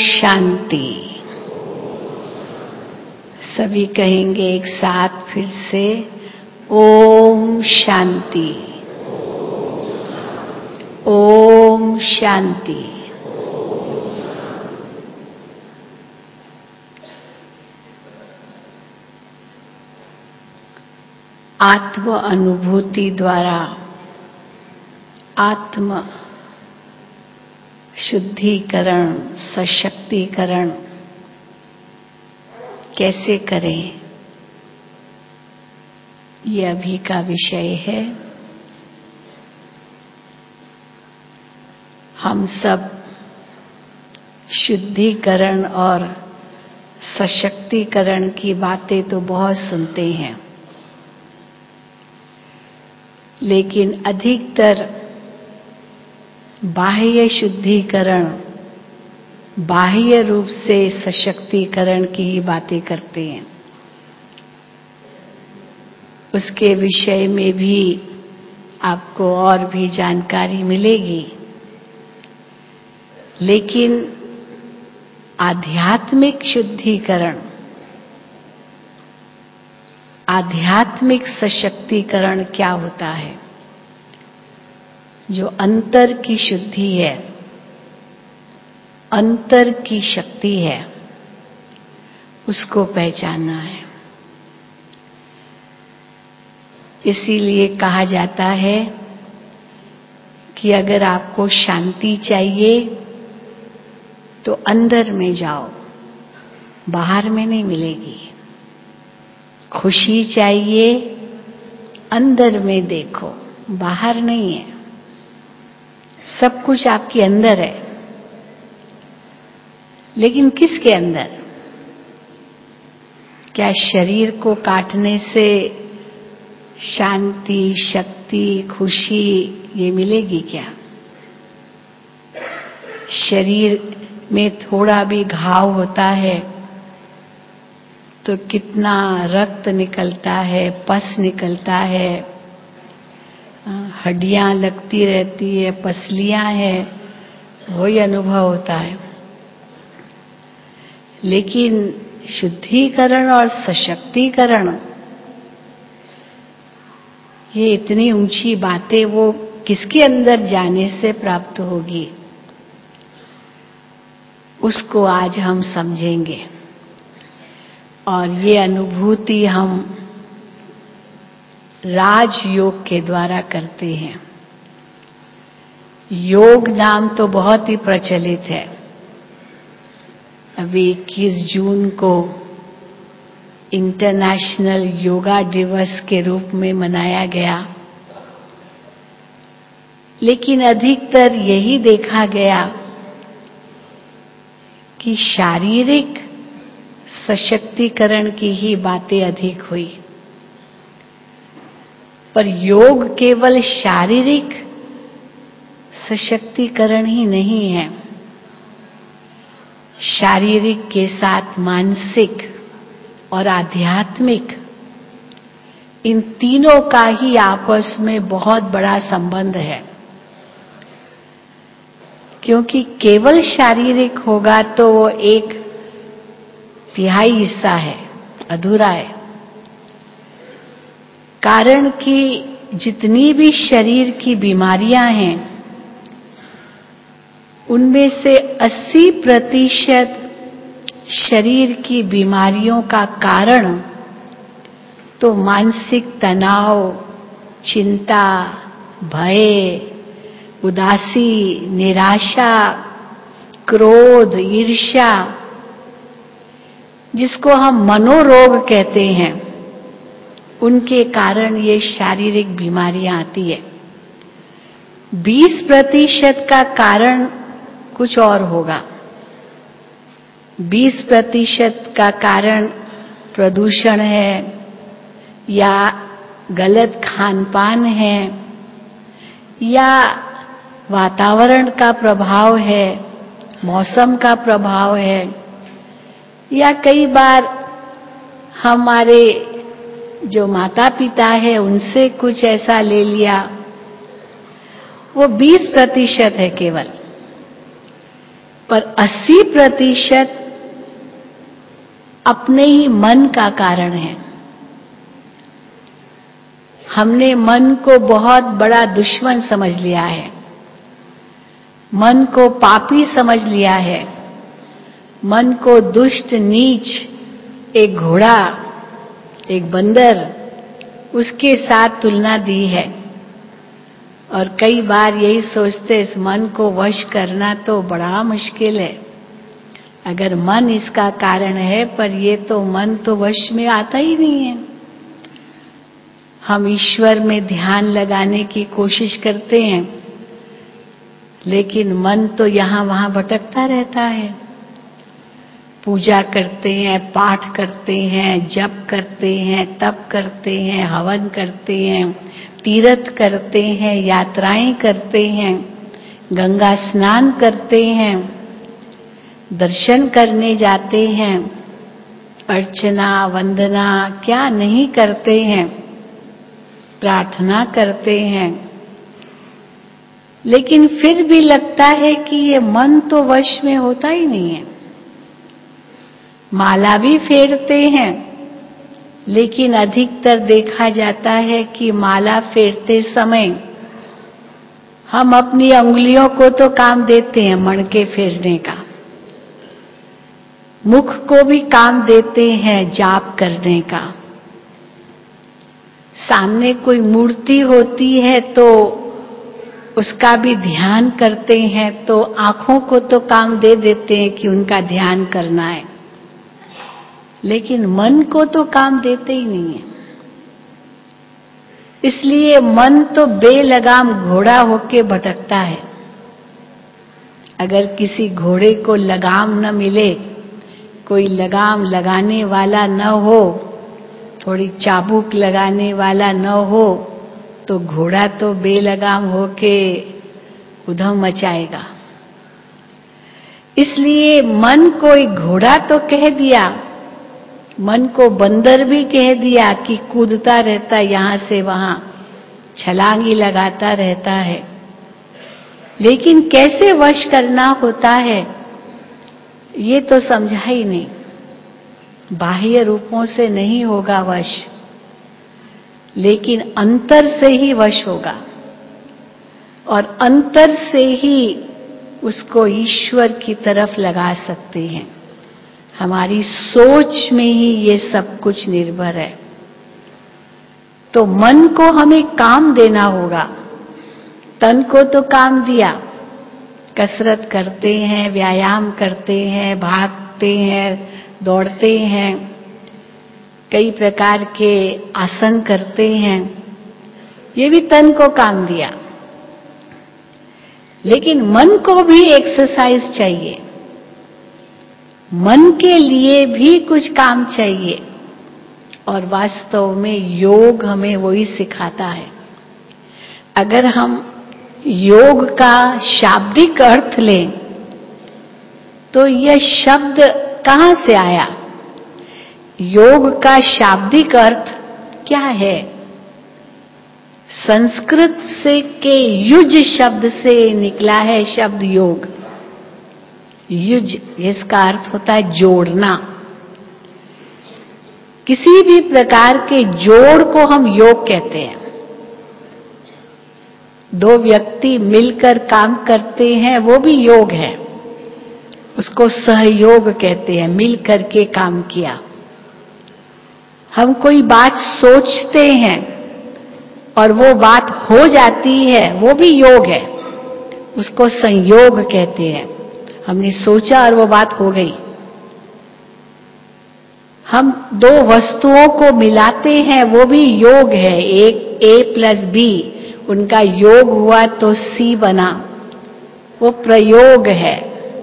शांति। सभी कहेंगे एक साथ फिर से, ओम शांति, ओम शांति। आत्म अनुभूति द्वारा आत्म शुद्धिकरण, सशक्तिकरण कैसे करें, ये अभी का विषय है। हम सब शुद्धिकरण और सशक्तिकरण की बातें तो बहुत सुनते हैं, लेकिन अधिकतर बाह्य शुद्धिकरण, बाह्य रूप से सशक्तिकरण की ही बातें करते हैं। उसके विषय में भी आपको और भी जानकारी मिलेगी, लेकिन आध्यात्मिक शुद्धिकरण, आध्यात्मिक सशक्तिकरण क्या होता है, जो अंतर की शुद्धि है, अंतर की शक्ति है, उसको पहचानना है। इसीलिए कहा जाता है कि अगर आपको शांति चाहिए तो अंदर में जाओ, बाहर में नहीं मिलेगी। खुशी चाहिए, अंदर में देखो, बाहर नहीं है। सब कुछ आपके अंदर है, लेकिन किसके अंदर? क्या शरीर को काटने से शांति, शक्ति, खुशी ये मिलेगी क्या? शरीर में थोड़ा भी घाव होता है तो कितना रक्त निकलता है, पस निकलता है, हड्डियां लगती रहती है, पसलियां हैं, वही अनुभव होता है। लेकिन शुद्धिकरण और सशक्तिकरण, ये इतनी ऊंची बातें वो किसके अंदर जाने से प्राप्त होगी, उसको आज हम समझेंगे। और ये अनुभूति हम राजयोग के द्वारा करते हैं। योग नाम तो बहुत ही प्रचलित है। अभी 21 जून को इंटरनेशनल योगा दिवस के रूप में मनाया गया, लेकिन अधिकतर यही देखा गया कि शारीरिक सशक्तिकरण की ही बातें अधिक हुई। पर योग केवल शारीरिक सशक्तिकरण ही नहीं है, शारीरिक के साथ मानसिक और आध्यात्मिक, इन तीनों का ही आपस में बहुत बड़ा संबंध है। क्योंकि केवल शारीरिक होगा तो वो 1/3 हिस्सा है, अधूरा है। कारण कि जितनी भी शरीर की बीमारियां हैं, उनमें से 80% शरीर की बीमारियों का कारण तो मानसिक तनाव, चिंता, भय, उदासी, निराशा, क्रोध, ईर्ष्या, जिसको हम मनोरोग कहते हैं, उनके कारण ये शारीरिक बीमारियां आती है। 20% का कारण कुछ और होगा। 20% का कारण प्रदूषण है, या गलत खान-पान है, या वातावरण का प्रभाव है, मौसम का प्रभाव है, या कई बार हमारे जो माता पिता है उनसे कुछ ऐसा ले लिया। वो 20% है केवल। पर 80% अपने ही मन का कारण है। हमने मन को बहुत बड़ा दुश्मन समझ लिया है, मन को पापी समझ लिया है, मन को दुष्ट, नीच, एक घोड़ा, एक बंदर, उसके साथ तुलना दी है। और कई बार यही सोचते, इस मन को वश करना तो बड़ा मुश्किल है। अगर मन इसका कारण है, पर ये तो मन तो वश में आता ही नहीं है। हम ईश्वर में ध्यान लगाने की कोशिश करते हैं, लेकिन मन तो यहां वहां भटकता रहता है। पूजा करते हैं, पाठ करते हैं, जप करते हैं, तप करते हैं, हवन करते हैं, तीर्थ करते हैं, यात्राएं करते हैं, गंगा स्नान करते हैं, दर्शन करने जाते हैं, अर्चना वंदना क्या नहीं करते हैं, प्रार्थना करते हैं। लेकिन फिर भी लगता है कि ये मन तो वश में होता ही नहीं है। माला भी फेरते हैं, लेकिन अधिकतर देखा जाता है कि माला फेरते समय हम अपनी अंगुलियों को तो काम देते हैं मणके फेरने का, मुख को भी काम देते हैं जाप करने का। सामने कोई मूर्ति होती है तो उसका भी ध्यान करते हैं, तो आंखों को तो काम दे देते हैं कि उनका ध्यान करना है, लेकिन मन को तो काम देते ही नहीं है। इसलिए मन तो बेलगाम घोड़ा होके भटकता है। अगर किसी घोड़े को लगाम न मिले, कोई लगाम लगाने वाला न हो, थोड़ी चाबुक लगाने वाला न हो, तो घोड़ा तो बेलगाम होके उधम मचाएगा। इसलिए मन को एक घोड़ा तो कह दिया, मन को बंदर भी कह दिया कि कूदता रहता यहां से वहां, छलांगी लगाता रहता है। लेकिन कैसे वश करना होता है ये तो समझा ही नहीं। बाह्य रूपों से नहीं होगा वश, लेकिन अंतर से ही वश होगा, और अंतर से ही उसको ईश्वर की तरफ लगा सकते हैं। हमारी सोच में ही ये सब कुछ निर्भर है। तो मन को हमें काम देना होगा। तन को तो काम दिया, कसरत करते हैं, व्यायाम करते हैं, भागते हैं, दौड़ते हैं, कई प्रकार के आसन करते हैं, ये भी तन को काम दिया। लेकिन मन को भी एक्सरसाइज चाहिए, मन के लिए भी कुछ काम चाहिए, और वास्तव में योग हमें वही सिखाता है। अगर हम योग का शाब्दिक अर्थ लें तो यह शब्द कहां से आया? योग का शाब्दिक अर्थ क्या है? संस्कृत से के युज शब्द से निकला है शब्द योग। युज जिसका अर्थ होता है जोड़ना। किसी भी प्रकार के जोड़ को हम योग कहते हैं। दो व्यक्ति मिलकर काम करते हैं, वो भी योग है, उसको सहयोग कहते हैं, मिल करके काम किया। हम कोई बात सोचते हैं और वो बात हो जाती है, वो भी योग है, उसको संयोग कहते हैं। हमने सोचा और वो बात हो गई। हम दो वस्तुओं को मिलाते हैं, वो भी योग है। एक A+B, उनका योग हुआ तो C बना, वो प्रयोग है।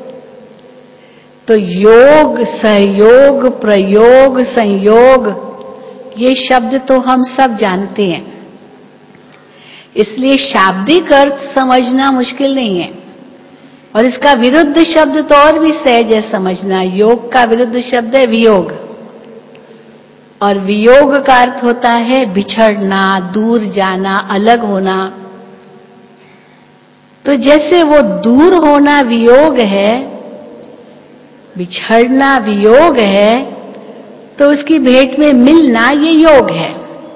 तो योग, सहयोग, प्रयोग, संयोग, ये शब्द तो हम सब जानते हैं। इसलिए शाब्दिक अर्थ समझना मुश्किल नहीं है, और इसका विरुद्ध शब्द तो और भी सहज है समझना। योग का विरुद्ध शब्द है वियोग, और वियोग का अर्थ होता है बिछड़ना, दूर जाना, अलग होना। तो जैसे वो दूर होना वियोग है, बिछड़ना वियोग है तो उसकी भेंट में मिलना ये योग है।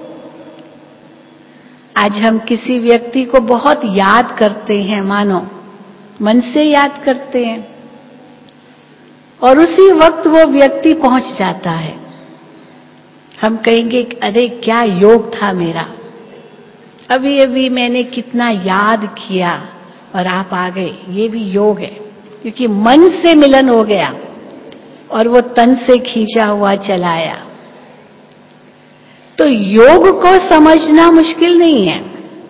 आज हम किसी व्यक्ति को बहुत याद करते हैं, मानो मन से याद करते हैं, और उसी वक्त वो व्यक्ति पहुंच जाता है। हम कहेंगे अरे क्या योग था मेरा, अभी अभी मैंने कितना याद किया और आप आ गए। ये भी योग है, क्योंकि मन से मिलन हो गया और वो तन से खींचा हुआ चला आया। तो योग को समझना मुश्किल नहीं है।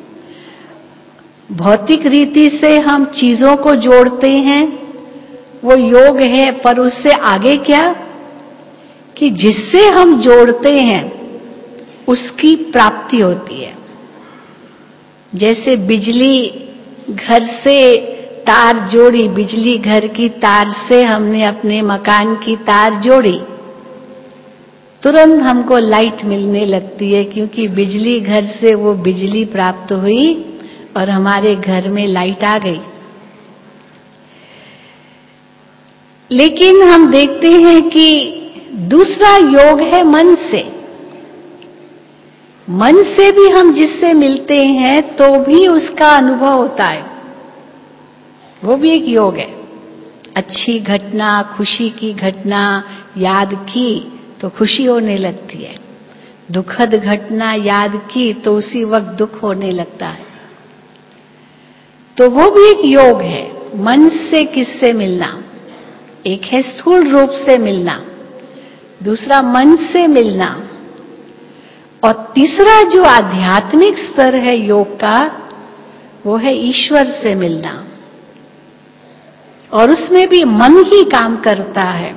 भौतिक रीति से हम चीजों को जोड़ते हैं, वो योग है, पर उससे आगे क्या कि जिससे हम जोड़ते हैं उसकी प्राप्ति होती है। जैसे बिजली घर से तार जोड़ी, बिजली घर की तार से हमने अपने मकान की तार जोड़ी, तुरंत हमको लाइट मिलने लगती है, क्योंकि बिजली घर से वो बिजली प्राप्त हुई और हमारे घर में लाइट आ गई। लेकिन हम देखते हैं कि दूसरा योग है मन से। मन से भी हम जिससे मिलते हैं तो भी उसका अनुभव होता है, वो भी एक योग है। अच्छी घटना, खुशी की घटना याद की तो खुशी होने लगती है, दुखद घटना याद की तो उसी वक्त दुख होने लगता है। तो वो भी एक योग है, मन से किससे मिलना। एक है स्थूल रूप से मिलना, दूसरा मन से मिलना, और तीसरा जो आध्यात्मिक स्तर है योग का, वो है ईश्वर से मिलना। और उसमें भी मन ही काम करता है।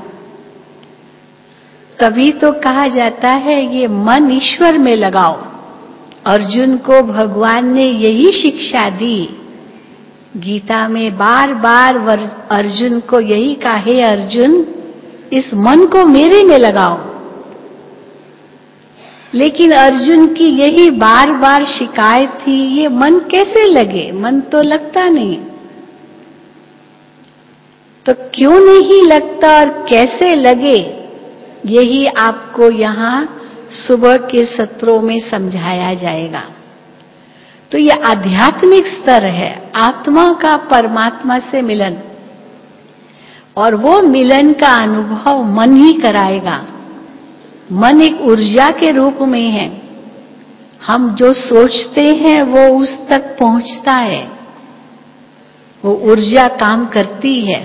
तभी तो कहा जाता है ये मन ईश्वर में लगाओ। अर्जुन को भगवान ने यही शिक्षा दी। गीता में बार बार अर्जुन को यही कहा, हे अर्जुन इस मन को मेरे में लगाओ। लेकिन अर्जुन की यही बार बार शिकायत थी, ये मन कैसे लगे, मन तो लगता नहीं। तो क्यों नहीं लगता और कैसे लगे, यही आपको यहां सुबह के सत्रों में समझाया जाएगा। तो ये आध्यात्मिक स्तर है, आत्मा का परमात्मा से मिलन, और वो मिलन का अनुभव मन ही कराएगा। मन एक ऊर्जा के रूप में है, हम जो सोचते हैं वो उस तक पहुंचता है, वो ऊर्जा काम करती है।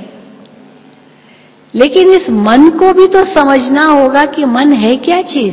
लेकिन इस मन को भी तो समझना होगा कि मन है क्या चीज।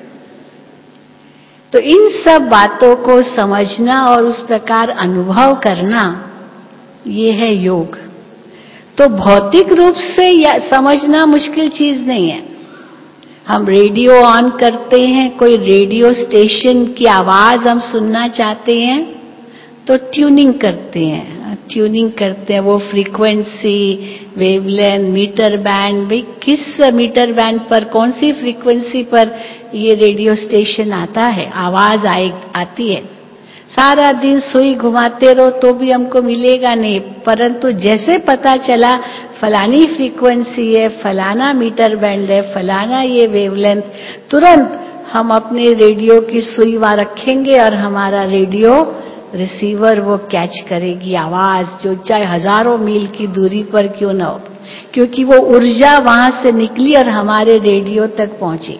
तो इन सब बातों को समझना और उस प्रकार अनुभव करना, ये है योग। तो भौतिक रूप से समझना मुश्किल चीज नहीं है। हम रेडियो ऑन करते हैं, कोई रेडियो स्टेशन की आवाज हम सुनना चाहते हैं तो ट्यूनिंग करते हैं, वो फ्रीक्वेंसी, वेवलेंथ, मीटर बैंड, भाई किस मीटर बैंड पर, कौन सी फ्रीक्वेंसी पर ये रेडियो स्टेशन आता है, आवाज आती है। सारा दिन सुई घुमाते रहो तो भी हमको मिलेगा नहीं, परंतु जैसे पता चला फलानी फ्रीक्वेंसी है, फलाना मीटर बैंड है, फलाना ये वेवलेंथ, तुरंत हम अपने रेडियो की सुई वहां रखेंगे और हमारा रेडियो रिसीवर वो कैच करेगी आवाज, जो चाहे हजारों मील की दूरी पर क्यों ना हो, क्योंकि वो ऊर्जा वहां से निकली और हमारे रेडियो तक पहुंची।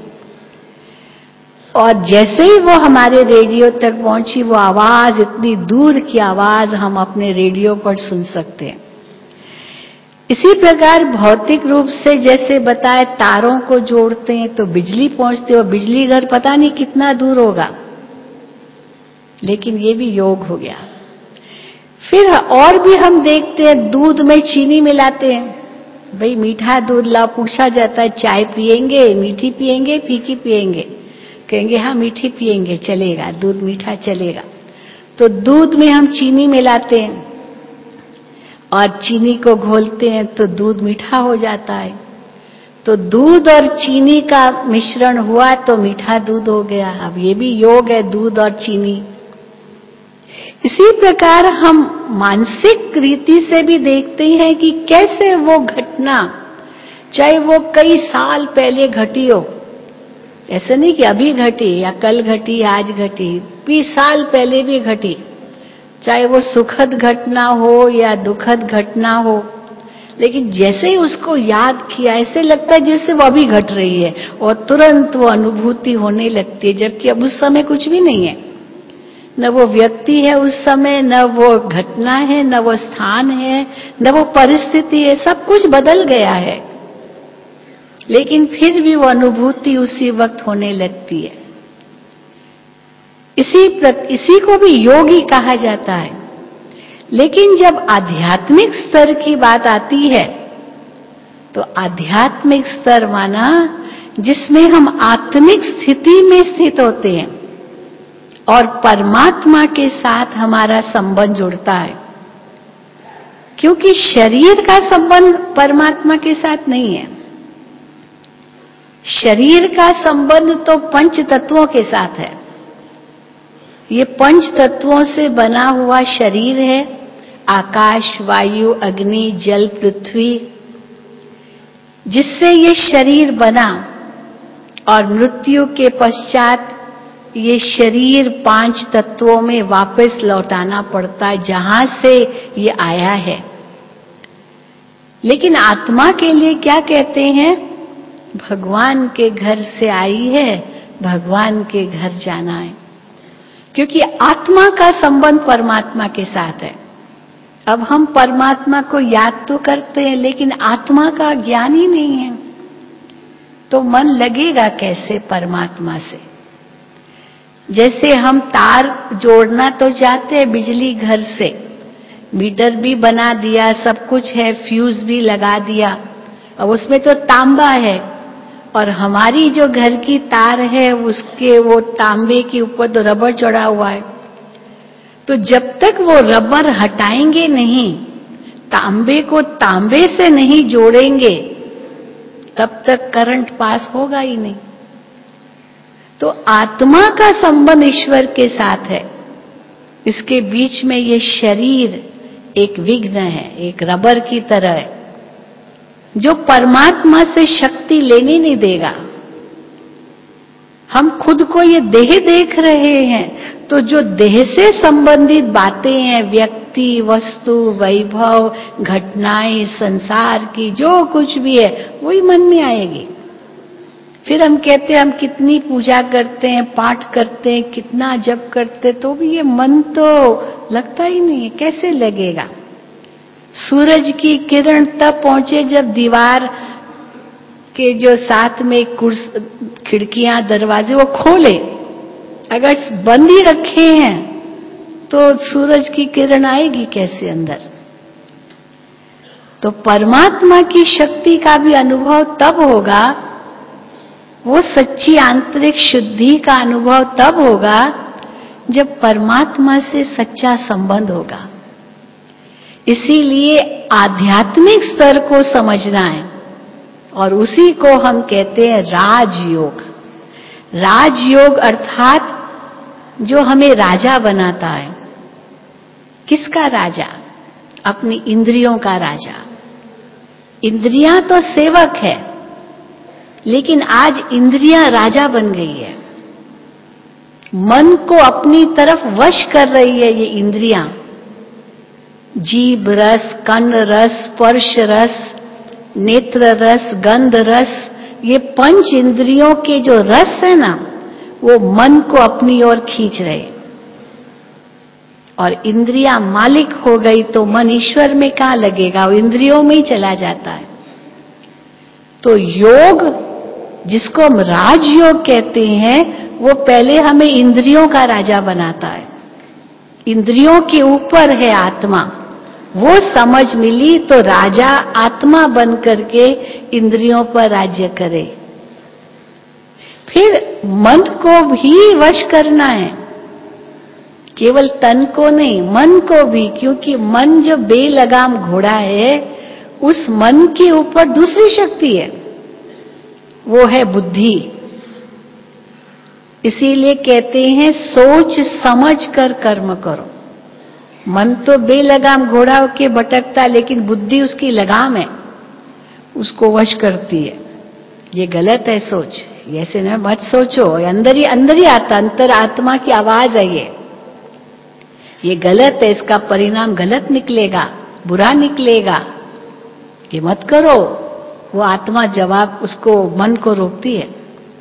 और जैसे ही वो हमारे रेडियो तक पहुंची, वो आवाज, इतनी दूर की आवाज हम अपने रेडियो पर सुन सकते हैं। इसी प्रकार भौतिक रूप से जैसे बताए तारों को जोड़ते हैं तो बिजली पहुंचती है, और बिजली घर पता नहीं कितना दूर होगा, लेकिन ये भी योग हो गया। फिर और भी हम देखते हैं, दूध में चीनी मिलाते हैं। भाई मीठा दूध ला, पूछा जाता है चाय पिएंगे, मीठी पिएंगे, फीकी पिएंगे, कहेंगे हाँ मीठी पिएंगे, चलेगा, दूध मीठा चलेगा। तो दूध में हम चीनी मिलाते हैं और चीनी को घोलते हैं तो दूध मीठा हो जाता है। तो दूध और चीनी का मिश्रण हुआ तो मीठा दूध हो गया। अब ये भी योग है, दूध और चीनी। इसी प्रकार हम मानसिक रीति से भी देखते हैं कि कैसे वो घटना चाहे वो कई साल पहले घटी हो, ऐसा नहीं कि अभी घटी या कल घटी आज घटी, 20 साल पहले भी घटी, चाहे वो सुखद घटना हो या दुखद घटना हो, लेकिन जैसे ही उसको याद किया ऐसे लगता है जैसे वो अभी घट रही है और तुरंत वो अनुभूति होने लगती है, जबकि अब उस समय कुछ भी नहीं है, न वो व्यक्ति है उस समय, न वो घटना है, न वो स्थान है, न वो परिस्थिति है, सब कुछ बदल गया है, लेकिन फिर भी वो अनुभूति उसी वक्त होने लगती है। इसी को भी योगी कहा जाता है। लेकिन जब आध्यात्मिक स्तर की बात आती है तो आध्यात्मिक स्तर माना जिसमें हम आत्मिक स्थिति में स्थित होते हैं और परमात्मा के साथ हमारा संबंध जुड़ता है, क्योंकि शरीर का संबंध परमात्मा के साथ नहीं है। शरीर का संबंध तो पंच तत्वों के साथ है। ये पंच तत्वों से बना हुआ शरीर है, आकाश, वायु, अग्नि, जल, पृथ्वी, जिससे ये शरीर बना और मृत्यु के पश्चात ये शरीर 5 तत्वों में वापस लौटाना पड़ता है जहां से ये आया है। लेकिन आत्मा के लिए क्या कहते हैं? भगवान के घर से आई है, भगवान के घर जाना है, क्योंकि आत्मा का संबंध परमात्मा के साथ है। अब हम परमात्मा को याद तो करते हैं लेकिन आत्मा का ज्ञान ही नहीं है, तो मन लगेगा कैसे परमात्मा से? जैसे हम तार जोड़ना तो चाहते हैं बिजली घर से, मीटर भी बना दिया, सब कुछ है, फ्यूज भी लगा दिया, अब उसमें तो तांबा है और हमारी जो घर की तार है उसके वो तांबे के ऊपर तो रबर चढ़ा हुआ है, तो जब तक वो रबर हटाएंगे नहीं, तांबे को तांबे से नहीं जोड़ेंगे, तब तक करंट पास होगा ही नहीं। तो आत्मा का संबंध ईश्वर के साथ है, इसके बीच में ये शरीर एक विघ्न है, एक रबर की तरह है जो परमात्मा से शक्ति लेने नहीं देगा। हम खुद को ये देह देख रहे हैं, तो जो देह से संबंधित बातें हैं, व्यक्ति, वस्तु, वैभव, घटनाएं, संसार की जो कुछ भी है, वही मन में आएगी। फिर हम कहते हैं हम कितनी पूजा करते हैं, पाठ करते हैं, कितना जप करते, तो भी ये मन तो लगता ही नहीं है, कैसे लगेगा? सूरज की किरण तब पहुंचे जब दीवार के जो साथ में खिड़कियां, दरवाजे वो खोले, अगर बंद ही रखे हैं तो सूरज की किरण आएगी कैसे अंदर? तो परमात्मा की शक्ति का भी अनुभव तब होगा, वो सच्ची आंतरिक शुद्धि का अनुभव तब होगा जब परमात्मा से सच्चा संबंध होगा। इसीलिए आध्यात्मिक स्तर को समझना है और उसी को हम कहते हैं राजयोग। राजयोग अर्थात जो हमें राजा बनाता है। किसका राजा? अपनी इंद्रियों का राजा। इंद्रियां तो सेवक है, लेकिन आज इंद्रियां राजा बन गई है, मन को अपनी तरफ वश कर रही है ये इंद्रियां। जीभ रस, कर्ण रस, स्पर्श रस, नेत्र रस, गंध रस, ये 5 इंद्रियों के जो रस है ना, वो मन को अपनी ओर खींच रहे, और इंद्रियां मालिक हो गई तो मन ईश्वर में कहां लगेगा, वो इंद्रियों में ही चला जाता है। तो योग, जिसको हम राजयोग कहते हैं, वो पहले हमें इंद्रियों का राजा बनाता है। इंद्रियों के ऊपर है आत्मा, वो समझ मिली तो राजा आत्मा बन करके इंद्रियों पर राज्य करे। फिर मन को भी वश करना है, केवल तन को नहीं, मन को भी, क्योंकि मन जो बेलगाम घोड़ा है, उस मन के ऊपर दूसरी शक्ति है, वो है बुद्धि। इसीलिए कहते हैं सोच समझ कर कर्म करो। मन तो बेलगाम घोड़ा के भटकता, लेकिन बुद्धि उसकी लगाम है, उसको वश करती है। ये गलत है सोच, ऐसे न मत सोचो, अंदर ही आता, अंतर आत्मा की आवाज है ये गलत है, इसका परिणाम गलत निकलेगा, बुरा निकलेगा, ये मत करो। वो आत्मा जवाब उसको मन को रोकती है।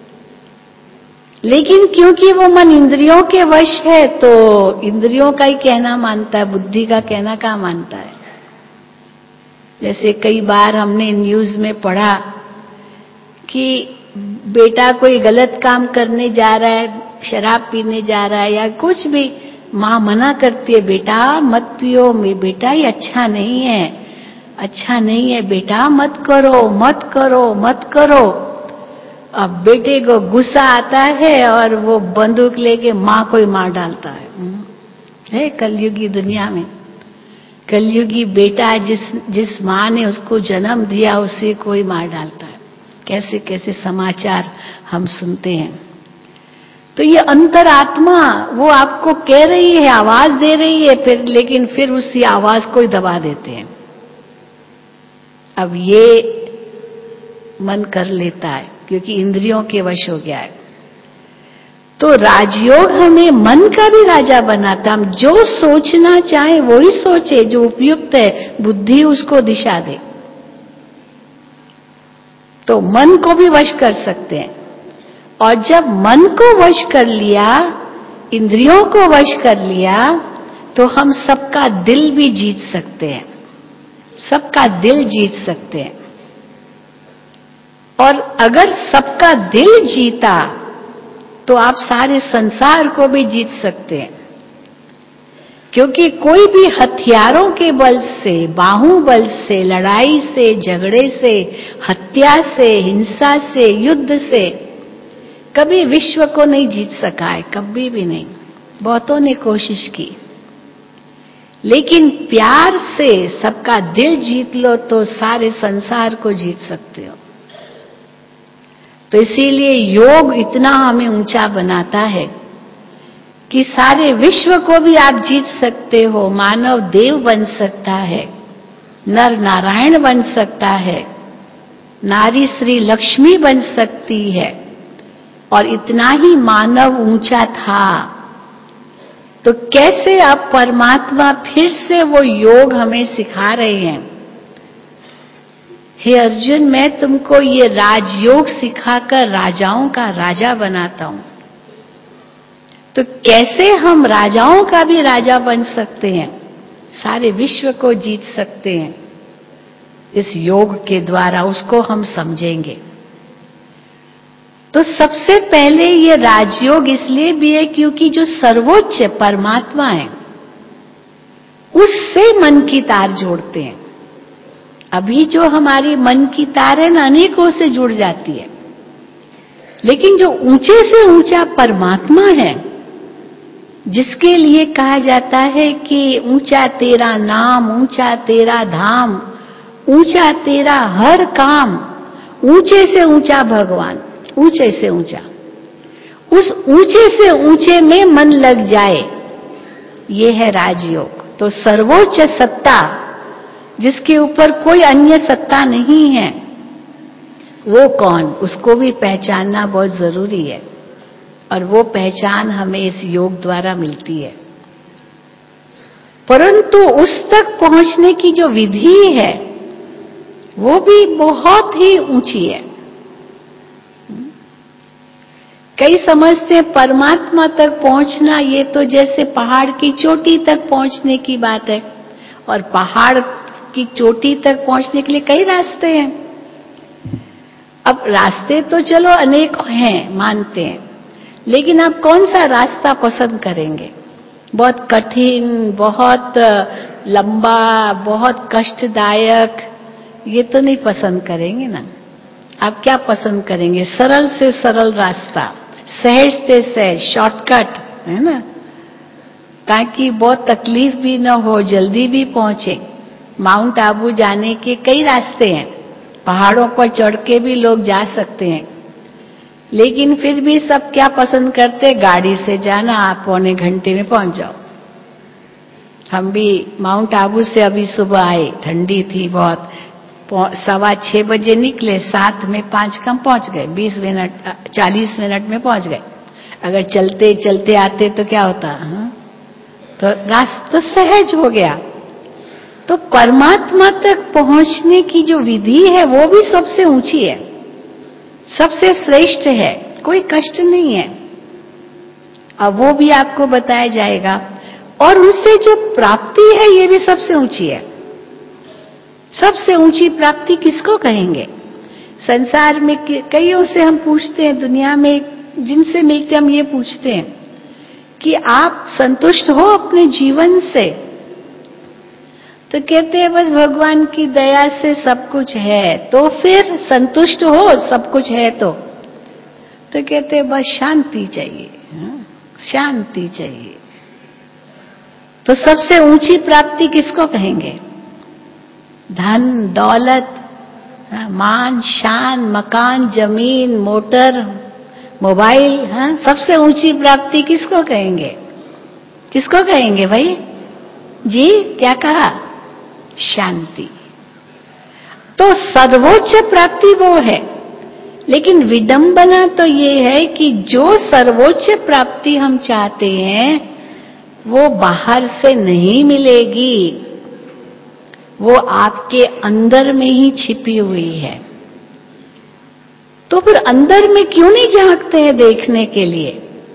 लेकिन क्योंकि वो मन इंद्रियों के वश है तो इंद्रियों का ही कहना मानता है, बुद्धि का कहना कहाँ मानता है। जैसे कई बार हमने न्यूज में पढ़ा कि बेटा कोई गलत काम करने जा रहा है, शराब पीने जा रहा है या कुछ भी, माँ मना करती है बेटा मत पियो, बेटा ये अच्छा नहीं है, अच्छा नहीं है बेटा, मत करो मत करो मत करो। अब बेटे को गुस्सा आता है और वो बंदूक लेके माँ को ही मार डालता है कलयुगी दुनिया में। कलयुगी बेटा जिस माँ ने उसको जन्म दिया उसे कोई मार डालता है। कैसे कैसे समाचार हम सुनते हैं। तो ये अंतरात्मा वो आपको कह रही है, आवाज दे रही है, लेकिन फिर उसी आवाज को ही दबा देते हैं। अब ये मन कर लेता है क्योंकि इंद्रियों के वश हो गया है। तो राजयोग हमें मन का भी राजा बनाता, हम जो सोचना चाहे वो ही सोचे, जो उपयुक्त है बुद्धि उसको दिशा दे। तो मन को भी वश कर सकते हैं, और जब मन को वश कर लिया, इंद्रियों को वश कर लिया, तो हम सबका दिल भी जीत सकते हैं, सबका दिल जीत सकते हैं। और अगर सबका दिल जीता तो आप सारे संसार को भी जीत सकते हैं, क्योंकि कोई भी हथियारों के बल से, बाहुबल से, लड़ाई से, झगड़े से, हत्या से, हिंसा से, युद्ध से कभी विश्व को नहीं जीत सका है, कभी भी नहीं। बहुतों ने कोशिश की, लेकिन प्यार से सबका दिल जीत लो तो सारे संसार को जीत सकते हो। तो इसीलिए योग इतना हमें ऊंचा बनाता है कि सारे विश्व को भी आप जीत सकते हो। मानव देव बन सकता है, नर नारायण बन सकता है, नारी श्री लक्ष्मी बन सकती है। और इतना ही मानव ऊंचा था, तो कैसे अब परमात्मा फिर से वो योग हमें सिखा रहे हैं। हे अर्जुन, मैं तुमको ये राजयोग सिखाकर राजाओं का राजा बनाता हूं। तो कैसे हम राजाओं का भी राजा बन सकते हैं, सारे विश्व को जीत सकते हैं इस योग के द्वारा, उसको हम समझेंगे। तो सबसे पहले ये राजयोग इसलिए भी है क्योंकि जो सर्वोच्च परमात्मा है उससे मन की तार जोड़ते हैं। अभी जो हमारी मन की तार है ना, अनेकों से जुड़ जाती है, लेकिन जो ऊंचे से ऊंचा परमात्मा है, जिसके लिए कहा जाता है कि ऊंचा तेरा नाम, ऊंचा तेरा धाम, ऊंचा तेरा हर काम, ऊंचे से ऊंचा भगवान, ऊंचे से ऊंचा, उस ऊंचे से ऊंचे में मन लग जाए, ये है राजयोग। तो सर्वोच्च सत्ता जिसके ऊपर कोई अन्य सत्ता नहीं है, वो कौन, उसको भी पहचानना बहुत जरूरी है। और वो पहचान हमें इस योग द्वारा मिलती है। परंतु उस तक पहुंचने की जो विधि है वो भी बहुत ही ऊंची है। कई समझते हैं परमात्मा तक पहुंचना ये तो जैसे पहाड़ की चोटी तक पहुंचने की बात है, और पहाड़ की चोटी तक पहुंचने के लिए कई रास्ते हैं। अब रास्ते तो चलो अनेक हैं, मानते हैं, लेकिन आप कौन सा रास्ता पसंद करेंगे? बहुत कठिन, बहुत लंबा, बहुत कष्टदायक, ये तो नहीं पसंद करेंगे ना। आप क्या पसंद करेंगे? सरल से सरल रास्ता, सहज से सहज, शॉर्टकट, है ना, ताकि बहुत तकलीफ भी ना हो, जल्दी भी पहुंचे। माउंट आबू जाने के कई रास्ते हैं, पहाड़ों पर चढ़ के भी लोग जा सकते हैं, लेकिन फिर भी सब क्या पसंद करते? गाड़ी से जाना, आप पौने घंटे में पहुंच जाओ। हम भी माउंट आबू से अभी सुबह आए, ठंडी थी बहुत, 6:15 बजे निकले, 7 में 5 कम पहुंच गए, 20 मिनट 40 मिनट में पहुंच गए। अगर चलते चलते आते तो क्या होता? तो रास्ता सहज हो गया। तो परमात्मा तक पहुंचने की जो विधि है वो भी सबसे ऊंची है, सबसे श्रेष्ठ है, कोई कष्ट नहीं है। अब वो भी आपको बताया जाएगा। और उससे जो प्राप्ति है ये भी सबसे ऊंची है। सबसे ऊंची प्राप्ति किसको कहेंगे? संसार में कईयों से हम पूछते हैं, दुनिया में जिनसे मिलते हम ये पूछते हैं कि आप संतुष्ट हो अपने जीवन से? तो कहते हैं बस भगवान की दया से सब कुछ है। तो फिर संतुष्ट हो सब कुछ है तो कहते हैं बस शांति चाहिए, शांति चाहिए। तो सबसे ऊंची प्राप्ति किसको कहेंगे? धन दौलत, मान शान, मकान, जमीन, मोटर, मोबाइल, सबसे ऊंची प्राप्ति किसको कहेंगे? किसको कहेंगे भाई जी? क्या कहा? शांति। तो सर्वोच्च प्राप्ति वो है। लेकिन विडंबना तो ये है कि जो सर्वोच्च प्राप्ति हम चाहते हैं वो बाहर से नहीं मिलेगी, वो आपके अंदर में ही छिपी हुई है। तो फिर अंदर में क्यों नहीं झांकते हैं देखने के लिए?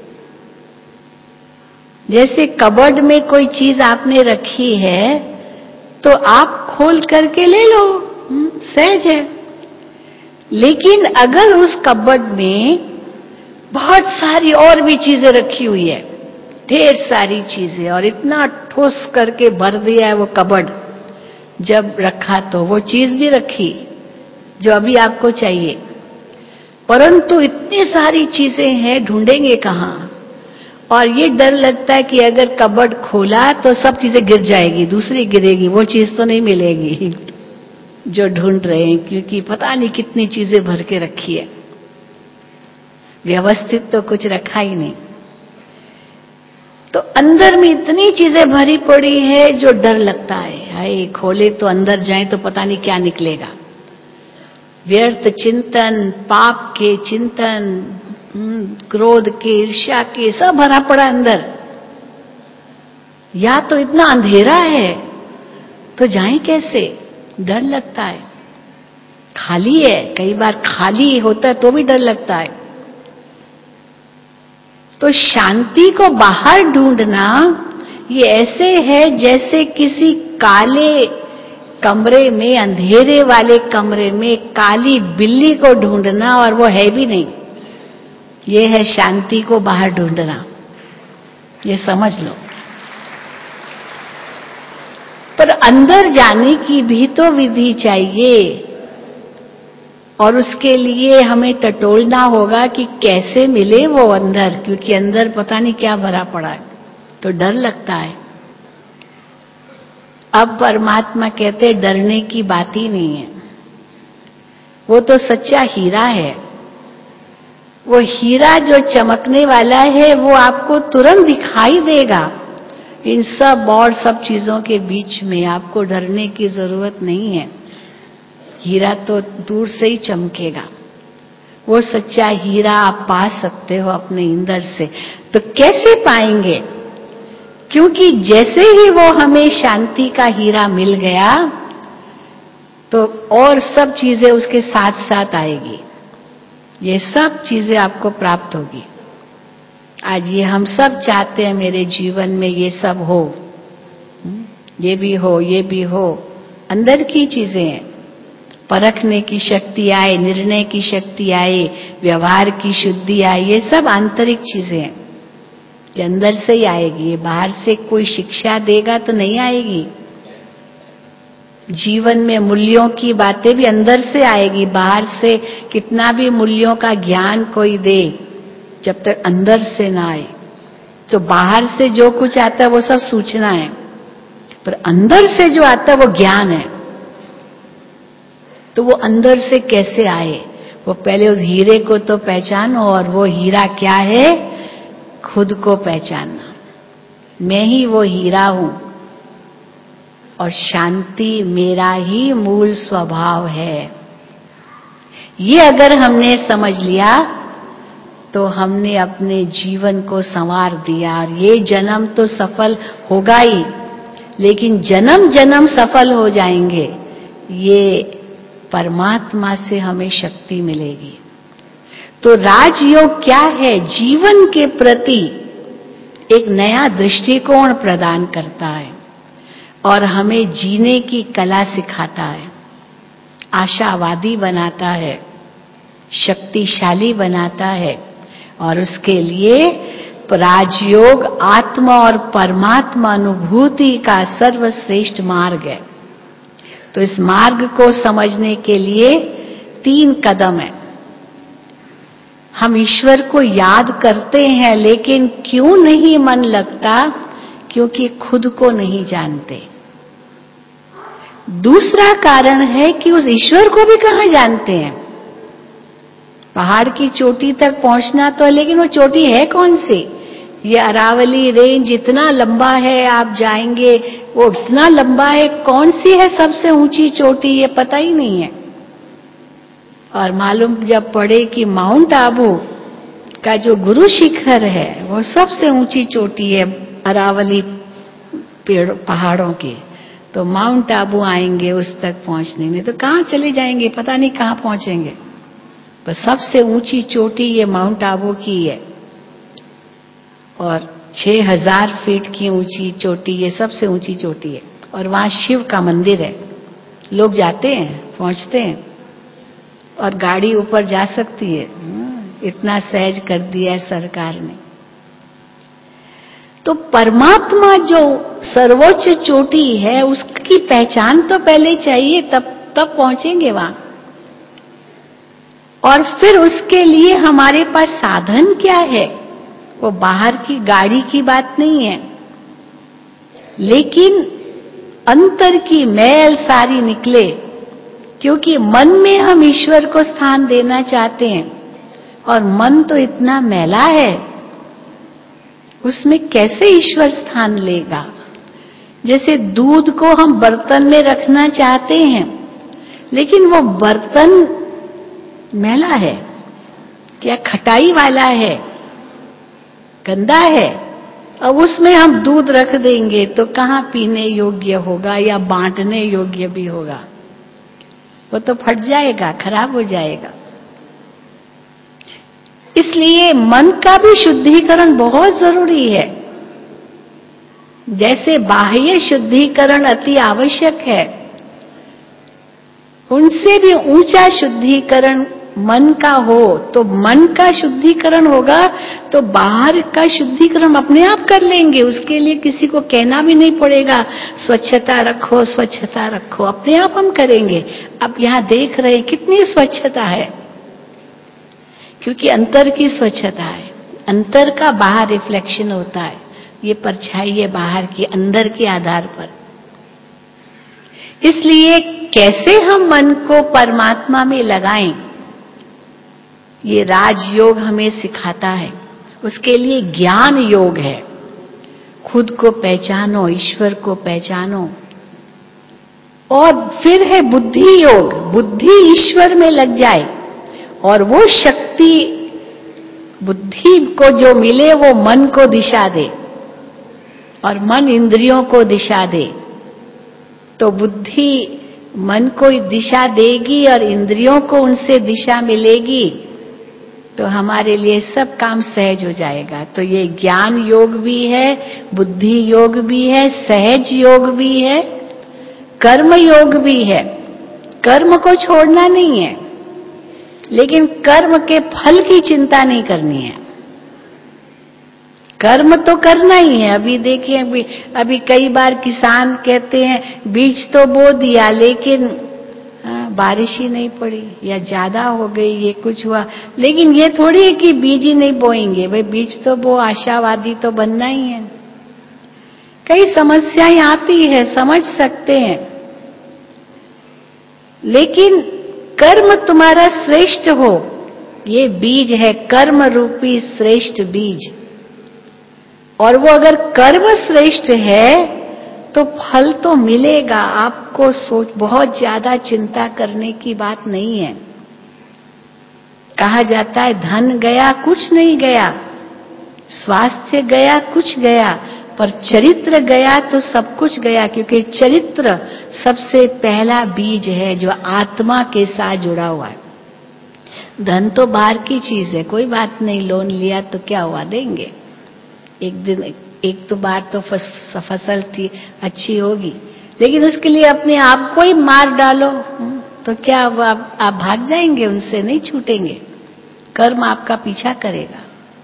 जैसे कबर्ड में कोई चीज आपने रखी है तो आप खोल करके ले लो, सहज है। लेकिन अगर उस कबर्ड में बहुत सारी और भी चीजें रखी हुई है, ढेर सारी चीजें, और इतना ठोस करके भर दिया है वो कबर्ड, जब रखा तो वो चीज भी रखी जो अभी आपको चाहिए, परंतु इतनी सारी चीजें हैं, ढूंढेंगे कहां? और ये डर लगता है कि अगर कबर्ड खोला तो सब चीजें गिर जाएगी, दूसरी गिरेगी, वो चीज तो नहीं मिलेगी जो ढूंढ रहे हैं, क्योंकि पता नहीं कितनी चीजें भर के रखी है, व्यवस्थित तो कुछ रखा ही नहीं। तो अंदर में इतनी चीजें भरी पड़ी है जो डर लगता है, हाय खोले तो अंदर जाए तो पता नहीं क्या निकलेगा। व्यर्थ चिंतन, पाप के चिंतन, क्रोध के, ईर्ष्या के, सब भरा पड़ा अंदर। या तो इतना अंधेरा है तो जाएं कैसे? डर लगता है। खाली है, कई बार खाली होता है तो भी डर लगता है। तो शांति को बाहर ढूंढना ये ऐसे है जैसे किसी काले कमरे में, अंधेरे वाले कमरे में काली बिल्ली को ढूंढना, और वो है भी नहीं। ये है शांति को बाहर ढूंढना, ये समझ लो। पर अंदर जाने की भी तो विधि चाहिए, और उसके लिए हमें टटोलना होगा कि कैसे मिले वो अंदर, क्योंकि अंदर पता नहीं क्या भरा पड़ा है, तो डर लगता है। अब परमात्मा कहते हैं डरने की बात ही नहीं है, वो तो सच्चा हीरा है। वो हीरा जो चमकने वाला है वो आपको तुरंत दिखाई देगा। इन सब और सब चीजों के बीच में आपको डरने की जरूरत नहीं है। हीरा तो दूर से ही चमकेगा। वो सच्चा हीरा आप पा सकते हो अपने अंदर से। तो कैसे पाएंगे? क्योंकि जैसे ही वो हमें शांति का हीरा मिल गया तो और सब चीजें उसके साथ साथ आएगी। ये सब चीजें आपको प्राप्त होगी। आज ये हम सब चाहते हैं मेरे जीवन में ये सब हो, ये भी हो, ये भी हो। अंदर की चीजें हैं। परखने की शक्ति आए, निर्णय की शक्ति आए, व्यवहार की शुद्धि आए, ये सब आंतरिक चीजें हैं। ये अंदर से ही आएगी, ये बाहर से कोई शिक्षा देगा तो नहीं आएगी। जीवन में मूल्यों की बातें भी अंदर से आएगी, बाहर से कितना भी मूल्यों का ज्ञान कोई दे, जब तक अंदर से ना आए। तो बाहर से जो कुछ आता है वो सब सूचना है, पर अंदर से जो आता है वो ज्ञान है। तो वो अंदर से कैसे आए? वो पहले उस हीरे को तो पहचानो, और वो हीरा क्या है? खुद को पहचानना। मैं ही वो हीरा हूं। और शांति मेरा ही मूल स्वभाव है। ये अगर हमने समझ लिया तो हमने अपने जीवन को संवार दिया। और ये जन्म तो सफल होगा ही, लेकिन जन्म जन्म सफल हो जाएंगे। ये परमात्मा से हमें शक्ति मिलेगी। तो राजयोग क्या है? जीवन के प्रति एक नया दृष्टिकोण प्रदान करता है और हमें जीने की कला सिखाता है, आशावादी बनाता है, शक्तिशाली बनाता है। और उसके लिए राजयोग आत्मा और परमात्मा अनुभूति का सर्वश्रेष्ठ मार्ग है। तो इस मार्ग को समझने के लिए 3 कदम है। हम ईश्वर को याद करते हैं, लेकिन क्यों नहीं मन लगता? क्योंकि खुद को नहीं जानते। दूसरा कारण है कि उस ईश्वर को भी कहाँ जानते हैं। पहाड़ की चोटी तक पहुंचना तो है, लेकिन वो चोटी है कौन सी? ये अरावली रेंज इतना लंबा है, आप जाएंगे वो इतना लंबा है, कौन सी है सबसे ऊंची चोटी, ये पता ही नहीं है। और मालूम जब पड़े कि माउंट आबू का जो गुरु शिखर है वो सबसे ऊंची चोटी है अरावली पहाड़ों की, तो माउंट आबू आएंगे उस तक पहुंचने में, तो कहाँ चले जाएंगे, पता नहीं कहाँ पहुंचेंगे। बस सबसे ऊंची चोटी ये माउंट आबू की है और 6000 फीट की ऊंची चोटी, ये सबसे ऊंची चोटी है। और वहां शिव का मंदिर है, लोग जाते हैं, पहुंचते हैं और गाड़ी ऊपर जा सकती है। इतना सहज कर दिया है सरकार ने। तो परमात्मा जो सर्वोच्च चोटी है उसकी पहचान तो पहले चाहिए, तब पहुंचेंगे वहां। और फिर उसके लिए हमारे पास साधन क्या है? वो बाहर की गाड़ी की बात नहीं है, लेकिन अंतर की मैल सारी निकले। क्योंकि मन में हम ईश्वर को स्थान देना चाहते हैं और मन तो इतना मैला है, उसमें कैसे ईश्वर स्थान लेगा? जैसे दूध को हम बर्तन में रखना चाहते हैं, लेकिन वो बर्तन मैला है, क्या खटाई वाला है, गंदा है। अब उसमें हम दूध रख देंगे तो कहाँ पीने योग्य होगा या बांटने योग्य भी होगा? वो तो फट जाएगा, खराब हो जाएगा। इसलिए मन का भी शुद्धिकरण बहुत जरूरी है। जैसे बाह्य शुद्धिकरण अति आवश्यक है, उनसे भी ऊंचा शुद्धिकरण मन का हो, तो मन का शुद्धिकरण होगा तो बाहर का शुद्धिकरण अपने आप कर लेंगे। उसके लिए किसी को कहना भी नहीं पड़ेगा स्वच्छता रखो, स्वच्छता रखो, अपने आप हम करेंगे। अब यहां देख रहे हैं कितनी स्वच्छता है, क्योंकि अंतर की स्वच्छता है। अंतर का बाहर रिफ्लेक्शन होता है, ये परछाई है बाहर की, अंदर के आधार पर। इसलिए कैसे हम मन को परमात्मा में लगाएं, ये राजयोग हमें सिखाता है। उसके लिए ज्ञान योग है, खुद को पहचानो, ईश्वर को पहचानो। और फिर है बुद्धि योग, बुद्धि ईश्वर में लग जाए और वो शक्ति बुद्धि को जो मिले वो मन को दिशा दे और मन इंद्रियों को दिशा दे। तो बुद्धि मन को दिशा देगी और इंद्रियों को उनसे दिशा मिलेगी, तो हमारे लिए सब काम सहज हो जाएगा। तो ये ज्ञान योग भी है, बुद्धि योग भी है, सहज योग भी है, कर्म योग भी है। कर्म को छोड़ना नहीं है, लेकिन कर्म के फल की चिंता नहीं करनी है। कर्म तो करना ही है। अभी देखिए, अभी कई बार किसान कहते हैं बीज तो बो दिया, लेकिन बारिश ही नहीं पड़ी या ज्यादा हो गई, ये कुछ हुआ। लेकिन ये थोड़ी है कि बीज ही नहीं बोएंगे, भाई बीज तो बो, आशावादी तो बनना ही है। कई समस्याएं आती है, समझ सकते हैं, लेकिन कर्म तुम्हारा श्रेष्ठ हो, ये बीज है, कर्म रूपी श्रेष्ठ बीज। और वो अगर कर्म श्रेष्ठ है तो फल तो मिलेगा आपको। बहुत ज्यादा चिंता करने की बात नहीं है। कहा जाता है धन गया कुछ नहीं गया, स्वास्थ्य गया कुछ गया, पर चरित्र गया तो सब कुछ गया, क्योंकि चरित्र सबसे पहला बीज है जो आत्मा के साथ जुड़ा हुआ है। धन तो बाहर की चीज है, कोई बात नहीं, लोन लिया तो क्या हुआ, देंगे एक दिन। एक तो बार तो फसल थी अच्छी होगी, लेकिन उसके लिए अपने आप को ही मार डालो तो क्या हुआ, आप भाग जाएंगे, उनसे नहीं छूटेंगे, कर्म आपका पीछा करेगा।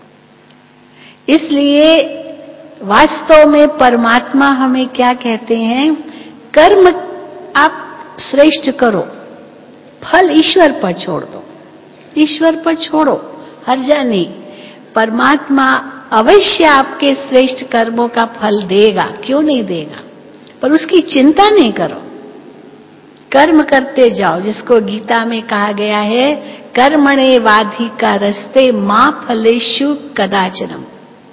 इसलिए वास्तव में परमात्मा हमें क्या कहते हैं, कर्म आप श्रेष्ठ करो, फल ईश्वर पर छोड़ दो, ईश्वर पर छोड़ो, हर्जा नहीं। परमात्मा अवश्य आपके श्रेष्ठ कर्मों का फल देगा, क्यों नहीं देगा, पर उसकी चिंता नहीं करो, कर्म करते जाओ। जिसको गीता में कहा गया है, कर्मणे वाधिकारस्ते मा फलेषु कदाचनम।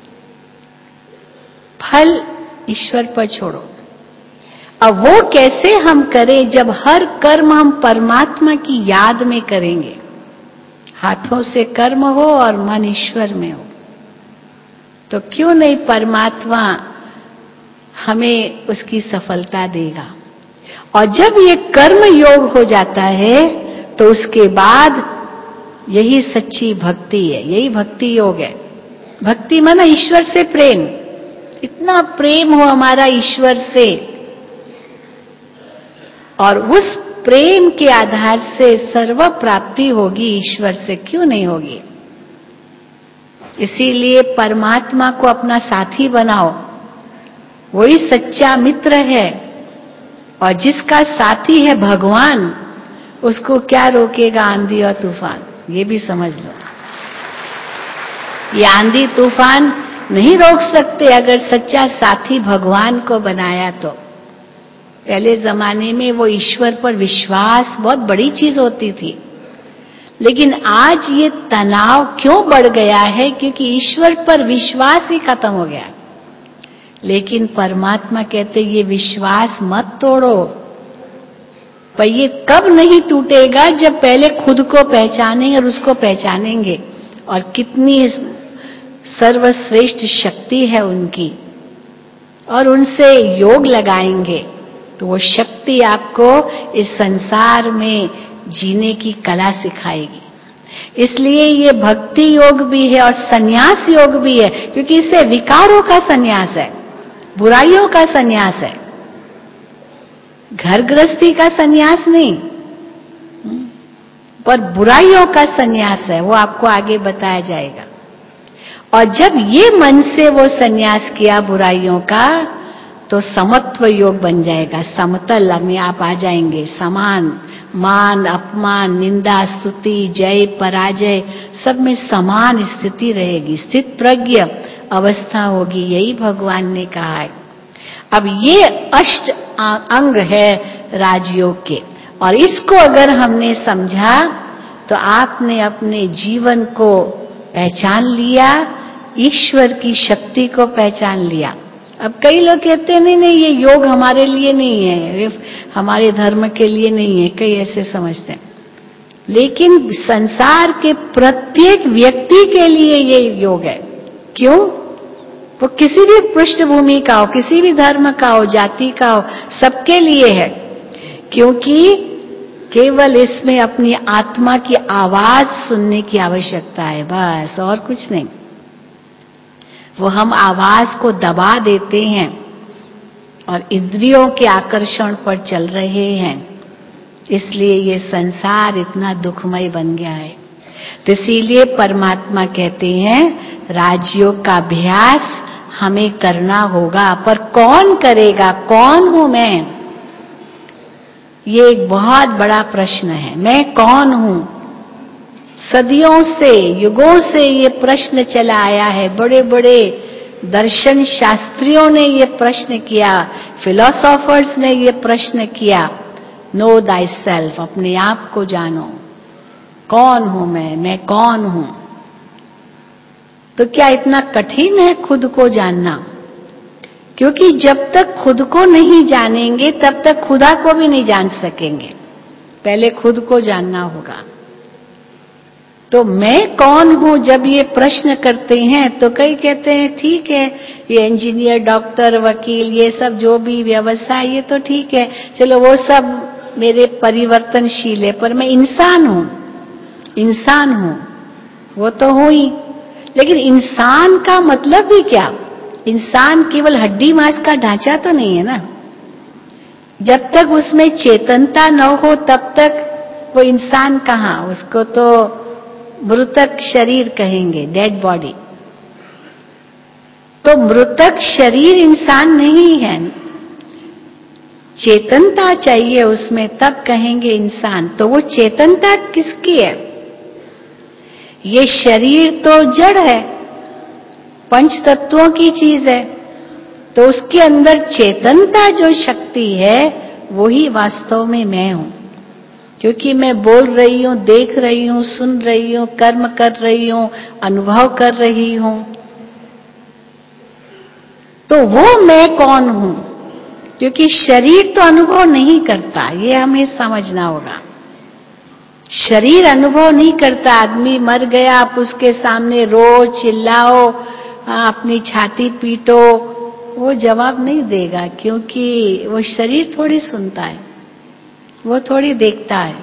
फल ईश्वर पर छोड़ो। अब वो कैसे हम करें, जब हर कर्म हम परमात्मा की याद में करेंगे। हाथों से कर्म हो और मन ईश्वर में हो, तो क्यों नहीं परमात्मा हमें उसकी सफलता देगा। और जब ये कर्म योग हो जाता है तो उसके बाद यही सच्ची भक्ति है, यही भक्ति योग है। भक्ति माना ईश्वर से प्रेम, इतना प्रेम हो हमारा ईश्वर से, और उस प्रेम के आधार से सर्व प्राप्ति होगी ईश्वर से, क्यों नहीं होगी। इसीलिए परमात्मा को अपना साथी बनाओ, वही सच्चा मित्र है। और जिसका साथी है भगवान, उसको क्या रोकेगा आंधी और तूफान, ये भी समझ लो। ये आंधी तूफान नहीं रोक सकते अगर सच्चा साथी भगवान को बनाया तो। पहले जमाने में वो ईश्वर पर विश्वास बहुत बड़ी चीज होती थी, लेकिन आज ये तनाव क्यों बढ़ गया है, क्योंकि ईश्वर पर विश्वास ही खत्म हो गया। लेकिन परमात्मा कहते ये विश्वास मत तोड़ो, पर ये कब नहीं टूटेगा, जब पहले खुद को पहचानेंगे और उसको पहचानेंगे और कितनी सर्वश्रेष्ठ शक्ति है उनकी, और उनसे योग लगाएंगे तो वो शक्ति आपको इस संसार में जीने की कला सिखाएगी। इसलिए ये भक्ति योग भी है और संन्यास योग भी है, क्योंकि इससे विकारों का संन्यास है, बुराइयों का संन्यास है, घर गृहस्थी का संन्यास नहीं, पर बुराइयों का संन्यास है। वो आपको आगे बताया जाएगा। और जब ये मन से वो संन्यास किया बुराइयों का, तो समत्व योग बन जाएगा, समतल में आप आ जाएंगे, समान, मान अपमान, निंदा स्तुति, जय पराजय, सब में समान स्थिति रहेगी, स्थित प्रज्ञ अवस्था होगी, यही भगवान ने कहा है। अब ये अष्ट अंग है राजयोग के, और इसको अगर हमने समझा तो आपने अपने जीवन को पहचान लिया, ईश्वर की शक्ति को पहचान लिया। अब कई लोग कहते हैं नहीं ये योग हमारे लिए नहीं है, ये हमारे धर्म के लिए नहीं है, कई ऐसे समझते हैं। लेकिन संसार के प्रत्येक व्यक्ति के लिए ये योग है। क्यों? वो किसी भी पृष्ठभूमि का हो, किसी भी धर्म का हो, जाति का हो, सबके लिए है। क्योंकि केवल इसमें अपनी आत्मा की आवाज सुनने की आवश्यकता है, बस, और कुछ नहीं। वो हम आवाज को दबा देते हैं और इंद्रियों के आकर्षण पर चल रहे हैं, इसलिए ये संसार इतना दुखमय बन गया है। तो इसीलिए परमात्मा कहते हैं राजयोग का अभ्यास हमें करना होगा, पर कौन करेगा, कौन हूं मैं, ये एक बहुत बड़ा प्रश्न है। मैं कौन हूं? सदियों से, युगों से ये प्रश्न चला आया है। बड़े बड़े दर्शन शास्त्रियों ने ये प्रश्न किया, फिलोसोफर्स ने ये प्रश्न किया, नो दाई सेल्फ, अपने आप को जानो, कौन हूं मैं कौन हूं। तो क्या इतना कठिन है खुद को जानना? क्योंकि जब तक खुद को नहीं जानेंगे तब तक खुदा को भी नहीं जान सकेंगे। पहले खुद को जानना होगा। तो मैं कौन हूं जब ये प्रश्न करते हैं तो कई कहते हैं ठीक है, ये इंजीनियर, डॉक्टर, वकील, ये सब जो भी व्यवसाय, ये तो ठीक है, चलो वो सब मेरे परिवर्तनशील है, पर मैं इंसान हूं, इंसान हूं, वो तो हूं ही। लेकिन इंसान का मतलब भी क्या? इंसान केवल हड्डी मांस का ढांचा तो नहीं है ना। जब तक उसमें चेतनता न हो तब तक वो इंसान कहाँ, उसको तो मृतक शरीर कहेंगे, डेड बॉडी। तो मृतक शरीर इंसान नहीं है, चेतनता चाहिए उसमें, तब कहेंगे इंसान। तो वो चेतनता किसकी है? ये शरीर तो जड़ है, पंच तत्वों की चीज है, तो उसके अंदर चेतनता जो शक्ति है वही वास्तव में मैं हूं। क्योंकि मैं बोल रही हूं, देख रही हूं, सुन रही हूं, कर्म कर रही हूं, अनुभव कर रही हूं, तो वो मैं कौन हूं? क्योंकि शरीर तो अनुभव नहीं करता, ये हमें समझना होगा। शरीर अनुभव नहीं करता। आदमी मर गया, आप उसके सामने रो, चिल्लाओ, अपनी छाती पीटो, वो जवाब नहीं देगा, क्योंकि वो शरीर थोड़ी सुनता है, वो थोड़ी देखता है।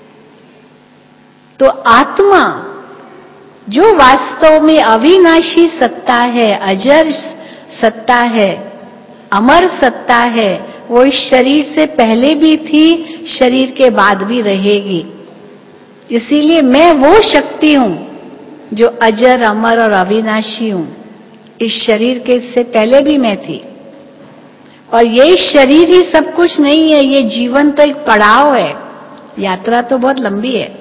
तो आत्मा जो वास्तव में अविनाशी सत्ता है, अजर सत्ता है, अमर सत्ता है, वो इस शरीर से पहले भी थी, शरीर के बाद भी रहेगी। इसीलिए मैं वो शक्ति हूं जो अजर, अमर और अविनाशी हूं। इस शरीर के से पहले भी मैं थी। और ये शरीर ही सब कुछ नहीं है, ये जीवन तो एक पड़ाव है, यात्रा तो बहुत लंबी है।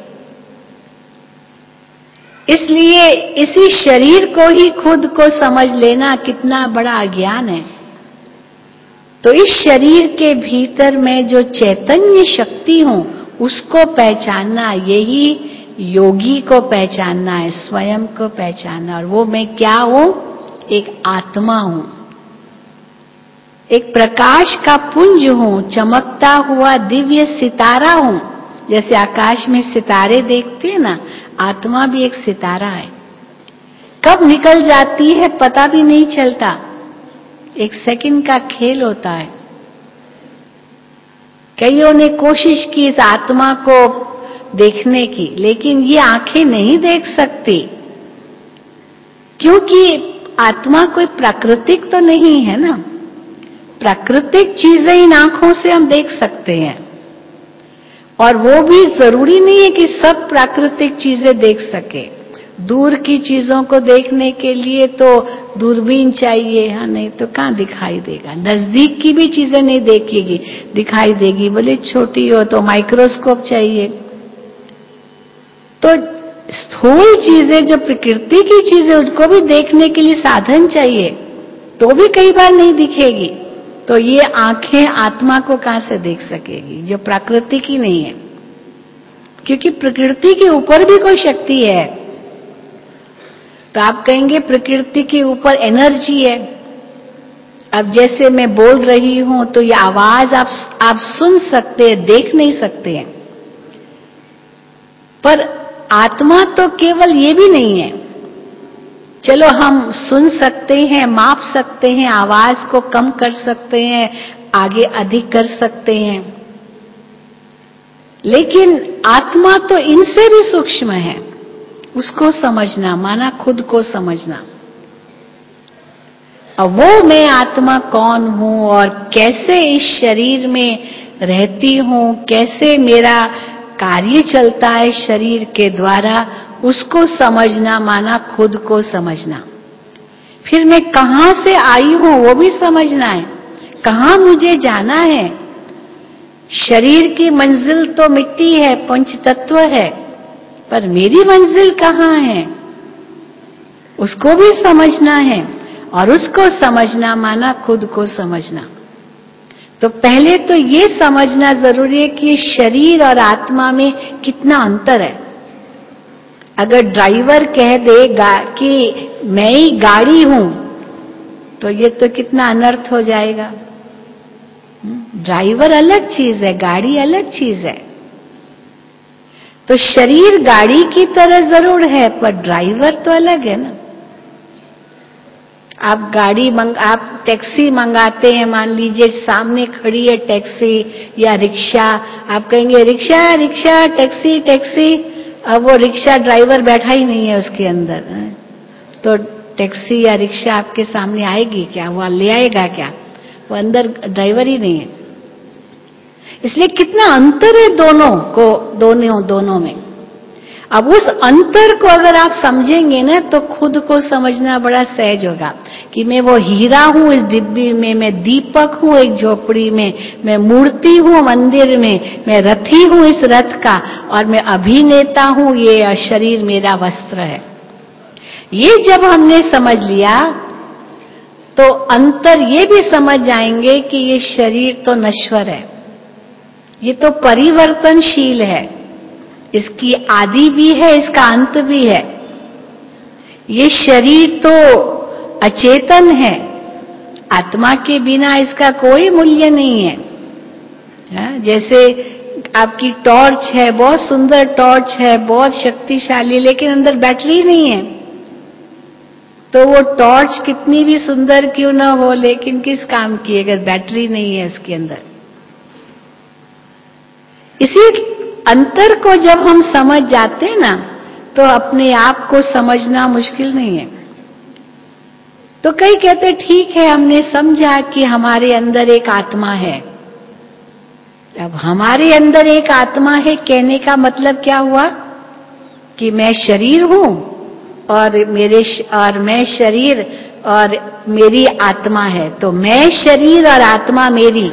इसलिए इसी शरीर को ही खुद को समझ लेना कितना बड़ा अज्ञान है। तो इस शरीर के भीतर मैं जो चैतन्य शक्ति हूं उसको पहचानना, यही योगी को पहचानना है, स्वयं को पहचानना। और वो मैं क्या हूं? एक आत्मा हूं, एक प्रकाश का पुंज हूं, चमकता हुआ दिव्य सितारा हूं। जैसे आकाश में सितारे देखते हैं ना, आत्मा भी एक सितारा है। कब निकल जाती है पता भी नहीं चलता, एक सेकंड का खेल होता है। कईयों ने कोशिश की इस आत्मा को देखने की, लेकिन ये आंखें नहीं देख सकती, क्योंकि आत्मा कोई प्राकृतिक तो नहीं है ना। प्राकृतिक चीजें इन आंखों से हम देख सकते हैं, और वो भी जरूरी नहीं है कि सब प्राकृतिक चीजें देख सके। दूर की चीजों को देखने के लिए तो दूरबीन चाहिए, हाँ, नहीं तो कहाँ दिखाई देगा। नजदीक की भी चीजें नहीं देखेगी, दिखाई देगी, भले छोटी हो तो माइक्रोस्कोप चाहिए। तो स्थूल चीजें, जो प्रकृति की चीजें, उनको भी देखने के लिए साधन चाहिए, तो भी कई बार नहीं दिखेगी। तो ये आंखें आत्मा को कहां से देख सकेगी जो प्राकृतिक ही नहीं है? क्योंकि प्रकृति के ऊपर भी कोई शक्ति है। तो आप कहेंगे प्रकृति के ऊपर एनर्जी है। अब जैसे मैं बोल रही हूं तो ये आवाज आप सुन सकते हैं, देख नहीं सकते हैं। पर आत्मा तो केवल ये भी नहीं है। चलो हम सुन सकते हैं, माप सकते हैं, आवाज को कम कर सकते हैं, आगे अधिक कर सकते हैं, लेकिन आत्मा तो इनसे भी सूक्ष्म है। उसको समझना माना खुद को समझना। अब वो मैं आत्मा कौन हूं और कैसे इस शरीर में रहती हूं, कैसे मेरा कार्य चलता है शरीर के द्वारा, उसको समझना माना खुद को समझना। फिर मैं कहां से आई हूं वो भी समझना है, कहां मुझे जाना है। शरीर की मंजिल तो मिट्टी है, पंच तत्व है, पर मेरी मंजिल कहां है उसको भी समझना है। और उसको समझना माना खुद को समझना। तो पहले तो ये समझना जरूरी है कि शरीर और आत्मा में कितना अंतर है। अगर ड्राइवर कह देगा कि मैं ही गाड़ी हूं, तो ये तो कितना अनर्थ हो जाएगा। ड्राइवर अलग चीज है, गाड़ी अलग चीज है। तो शरीर गाड़ी की तरह जरूर है, पर ड्राइवर तो अलग है ना। आप आप टैक्सी मंगाते हैं, मान लीजिए सामने खड़ी है टैक्सी या रिक्शा, आप कहेंगे रिक्शा रिक्शा, टैक्सी टैक्सी। अब वो रिक्शा ड्राइवर बैठा ही नहीं है उसके अंदर, तो टैक्सी या रिक्शा आपके सामने आएगी क्या? वो ले आएगा क्या? वो अंदर ड्राइवर ही नहीं है। इसलिए कितना अंतर है दोनों में। अब उस अंतर को अगर आप समझेंगे ना, तो खुद को समझना बड़ा सहज होगा कि मैं वो हीरा हूं इस डिब्बी में, मैं दीपक हूं एक झोपड़ी में, मैं मूर्ति हूं मंदिर में, मैं रथी हूं इस रथ का, और मैं अभिनेता हूं, ये शरीर मेरा वस्त्र है। ये जब हमने समझ लिया तो अंतर ये भी समझ जाएंगे कि ये शरीर तो नश्वर है, ये तो परिवर्तनशील है, इसकी आदि भी है, इसका अंत भी है। ये शरीर तो अचेतन है, आत्मा के बिना इसका कोई मूल्य नहीं है। जैसे आपकी टॉर्च है, बहुत सुंदर टॉर्च है, बहुत शक्तिशाली, लेकिन अंदर बैटरी नहीं है, तो वो टॉर्च कितनी भी सुंदर क्यों ना हो, लेकिन किस काम की अगर बैटरी नहीं है उसके अंदर। इसी अंतर को जब हम समझ जाते हैं ना, तो अपने आप को समझना मुश्किल नहीं है। तो कई कहते ठीक है, हमने समझा कि हमारे अंदर एक आत्मा है। अब हमारे अंदर एक आत्मा है कहने का मतलब क्या हुआ कि मैं शरीर हूं और मैं शरीर और मेरी आत्मा है, तो मैं शरीर और आत्मा मेरी।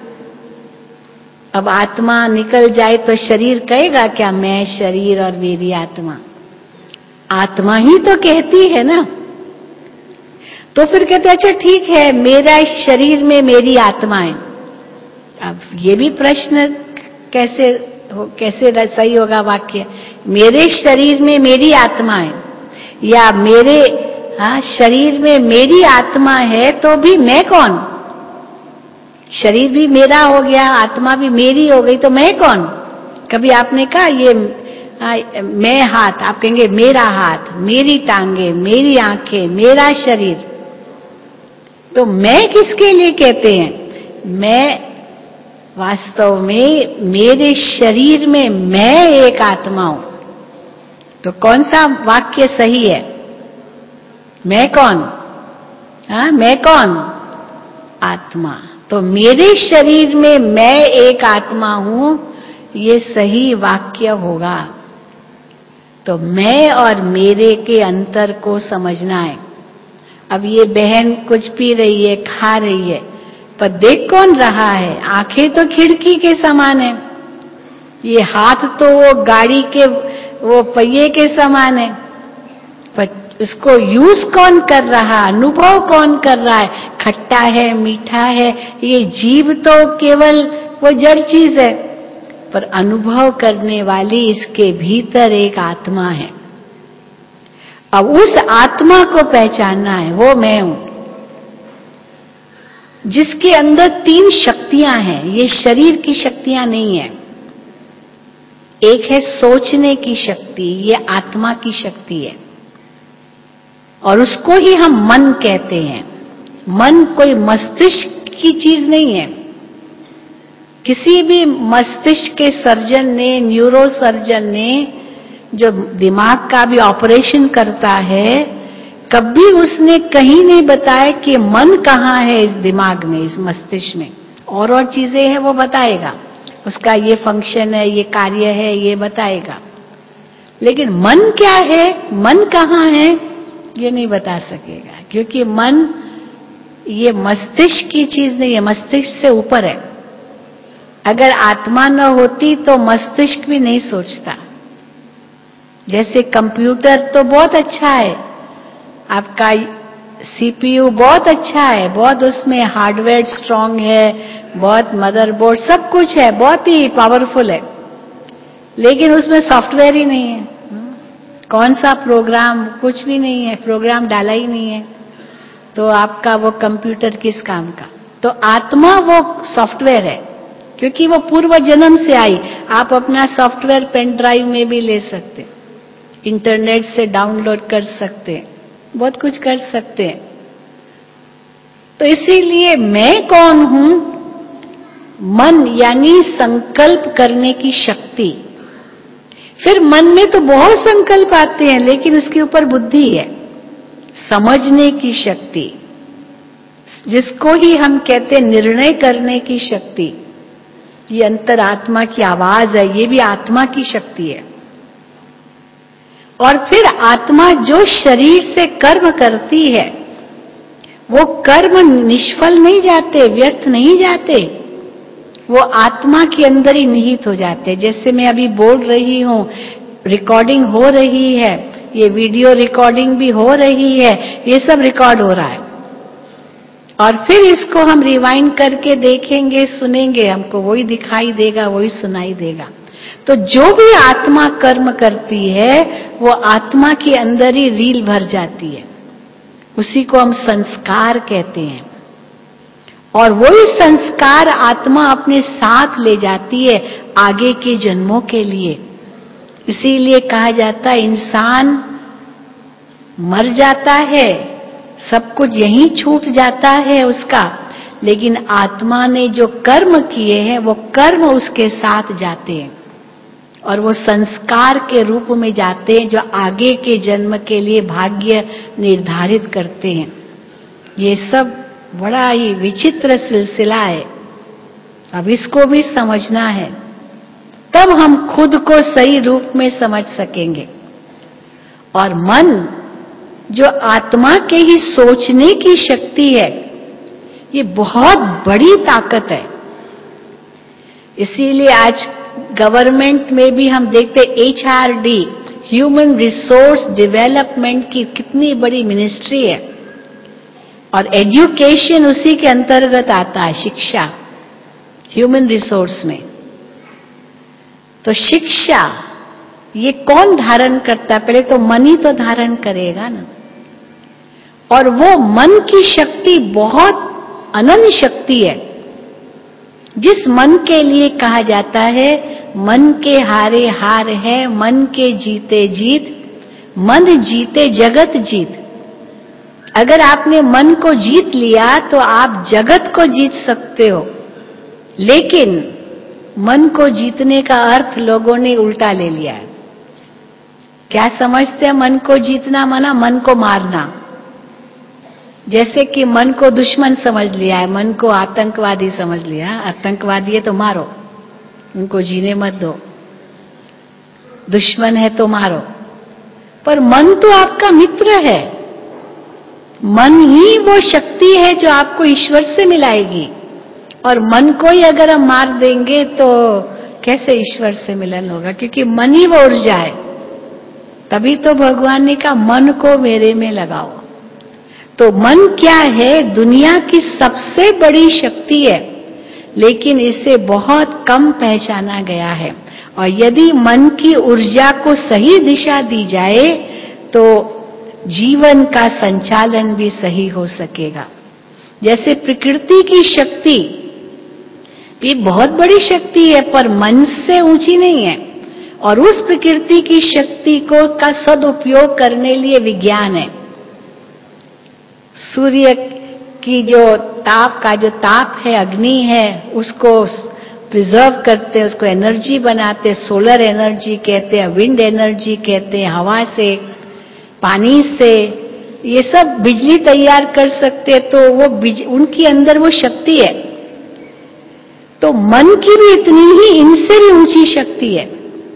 अब आत्मा निकल जाए तो शरीर कहेगा क्या मैं शरीर और मेरी आत्मा? आत्मा ही तो कहती है ना। तो फिर कहते अच्छा ठीक है, मेरा शरीर में मेरी आत्मा है। अब ये भी प्रश्न कैसे सही होगा वाक्य? मेरे शरीर में मेरी आत्मा है, या मेरे शरीर में मेरी आत्मा है, तो भी मैं कौन? शरीर भी मेरा हो गया, आत्मा भी मेरी हो गई, तो मैं कौन? कभी आपने कहा ये मैं हाथ, आप कहेंगे मेरा हाथ, मेरी टांगे, मेरी आंखें, मेरा शरीर। तो मैं किसके लिए कहते हैं? मैं वास्तव में मेरे शरीर में मैं एक आत्मा हूं। तो कौन सा वाक्य सही है? मैं कौन? मैं कौन? आत्मा। तो मेरे शरीर में मैं एक आत्मा हूं, ये सही वाक्य होगा। तो मैं और मेरे के अंतर को समझना है। अब ये बहन कुछ पी रही है, खा रही है, पर देख कौन रहा है? आंखें तो खिड़की के समान है, ये हाथ तो वो गाड़ी के वो पहिए के समान है, पर उसको यूज कौन कर रहा, अनुभव कौन कर रहा है? खट्टा है, मीठा है, ये जीव तो केवल वो जड़ चीज है, पर अनुभव करने वाली इसके भीतर एक आत्मा है। अब उस आत्मा को पहचानना है, वो मैं हूं, जिसके अंदर 3 शक्तियां हैं। ये शरीर की शक्तियां नहीं है। एक है सोचने की शक्ति, ये आत्मा की शक्ति है, और उसको ही हम मन कहते हैं। मन कोई मस्तिष्क की चीज नहीं है। किसी भी मस्तिष्क के सर्जन ने, न्यूरो सर्जन ने, जो दिमाग का भी ऑपरेशन करता है, कभी उसने कहीं नहीं बताया कि मन कहाँ है इस दिमाग में, इस मस्तिष्क में। और चीजें हैं वो बताएगा, उसका ये फंक्शन है, ये कार्य है, ये बताएगा, लेकिन मन क्या है, मन कहाँ है, ये नहीं बता सकेगा, क्योंकि मन ये मस्तिष्क की चीज नहीं है, मस्तिष्क से ऊपर है। अगर आत्मा न होती तो मस्तिष्क भी नहीं सोचता। जैसे कंप्यूटर तो बहुत अच्छा है, आपका सीपीयू बहुत अच्छा है, बहुत उसमें हार्डवेयर स्ट्रांग है, बहुत मदरबोर्ड सब कुछ है, बहुत ही पावरफुल है, लेकिन उसमें सॉफ्टवेयर ही नहीं है। कौन सा प्रोग्राम? कुछ भी नहीं है, प्रोग्राम डाला ही नहीं है। तो आपका वो कंप्यूटर किस काम का? तो आत्मा वो सॉफ्टवेयर है, क्योंकि वो पूर्व जन्म से आई। आप अपना सॉफ्टवेयर पेन ड्राइव में भी ले सकते, इंटरनेट से डाउनलोड कर सकते हैं, बहुत कुछ कर सकते हैं। तो इसीलिए मैं कौन हूं? मन यानी संकल्प करने की शक्ति। फिर मन में तो बहुत संकल्प आते हैं, लेकिन उसके ऊपर बुद्धि है, समझने की शक्ति, जिसको ही हम कहते हैं निर्णय करने की शक्ति। ये अंतरात्मा की आवाज है, ये भी आत्मा की शक्ति है। और फिर आत्मा जो शरीर से कर्म करती है, वो कर्म निष्फल नहीं जाते, व्यर्थ नहीं जाते, वो आत्मा के अंदर ही निहित हो जाते हैं। जैसे मैं अभी बोल रही हूं, रिकॉर्डिंग हो रही है, ये वीडियो रिकॉर्डिंग भी हो रही है, ये सब रिकॉर्ड हो रहा है, और फिर इसको हम रिवाइंड करके देखेंगे, सुनेंगे, हमको वही दिखाई देगा, वही सुनाई देगा। तो जो भी आत्मा कर्म करती है, वो आत्मा के अंदर ही रील भर जाती है, उसी को हम संस्कार कहते हैं। और वही संस्कार आत्मा अपने साथ ले जाती है आगे के जन्मों के लिए। इसीलिए कहा जाता है इंसान मर जाता है, सब कुछ यहीं छूट जाता है उसका, लेकिन आत्मा ने जो कर्म किए हैं वो कर्म उसके साथ जाते हैं, और वो संस्कार के रूप में जाते हैं जो आगे के जन्म के लिए भाग्य निर्धारित करते हैं। ये सब बड़ा ही विचित्र सिलसिला है, अब इसको भी समझना है, तब हम खुद को सही रूप में समझ सकेंगे। और मन जो आत्मा के ही सोचने की शक्ति है, ये बहुत बड़ी ताकत है। इसीलिए आज गवर्नमेंट में भी हम देखते HRD, ह्यूमन रिसोर्स डेवलपमेंट की कितनी बड़ी मिनिस्ट्री है, और एजुकेशन उसी के अंतर्गत आता है, शिक्षा, ह्यूमन रिसोर्स में। तो शिक्षा ये कौन धारण करता है? पहले तो मन ही तो धारण करेगा ना। और वो मन की शक्ति बहुत अनन्य शक्ति है, जिस मन के लिए कहा जाता है मन के हारे हार है, मन के जीते जीत, मन जीते जगत जीत। अगर आपने मन को जीत लिया तो आप जगत को जीत सकते हो। लेकिन मन को जीतने का अर्थ लोगों ने उल्टा ले लिया है। क्या समझते हैं मन को जीतना? माना मन को मारना। जैसे कि मन को दुश्मन समझ लिया है, मन को आतंकवादी समझ लिया, आतंकवादी है तो मारो, उनको जीने मत दो, दुश्मन है तो मारो। पर मन तो आपका मित्र है, मन ही वो शक्ति है जो आपको ईश्वर से मिलाएगी। और मन को ही अगर हम मार देंगे तो कैसे ईश्वर से मिलन होगा? क्योंकि मन ही वो ऊर्जा है। तभी तो भगवान ने कहा मन को मेरे में लगाओ। तो मन क्या है? दुनिया की सबसे बड़ी शक्ति है, लेकिन इसे बहुत कम पहचाना गया है। और यदि मन की ऊर्जा को सही दिशा दी जाए तो जीवन का संचालन भी सही हो सकेगा। जैसे प्रकृति की शक्ति ये बहुत बड़ी शक्ति है, पर मन से ऊंची नहीं है, और उस प्रकृति की शक्ति को का सदुपयोग करने लिए विज्ञान है। सूर्य की जो ताप है, अग्नि है, उसको प्रिजर्व करते हैं, उसको एनर्जी बनाते, सोलर एनर्जी कहते हैं, विंड एनर्जी कहते हैं, हवा से, पानी से, ये सब बिजली तैयार कर सकते हैं। तो वो उनके अंदर वो शक्ति है। तो मन की भी इतनी ही, इनसे भी ऊंची शक्ति है।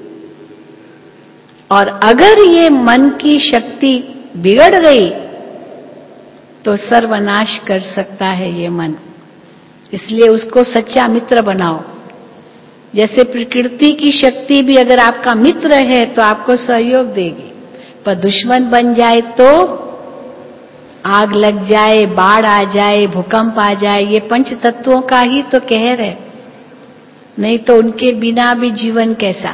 और अगर ये मन की शक्ति बिगड़ गई तो सर्वनाश कर सकता है ये मन। इसलिए उसको सच्चा मित्र बनाओ। जैसे प्रकृति की शक्ति भी अगर आपका मित्र है तो आपको सहयोग देगी, पर दुश्मन बन जाए तो आग लग जाए, बाढ़ आ जाए, भूकंप आ जाए, ये पंच तत्वों का ही तो कहर है। नहीं तो उनके बिना भी जीवन कैसा।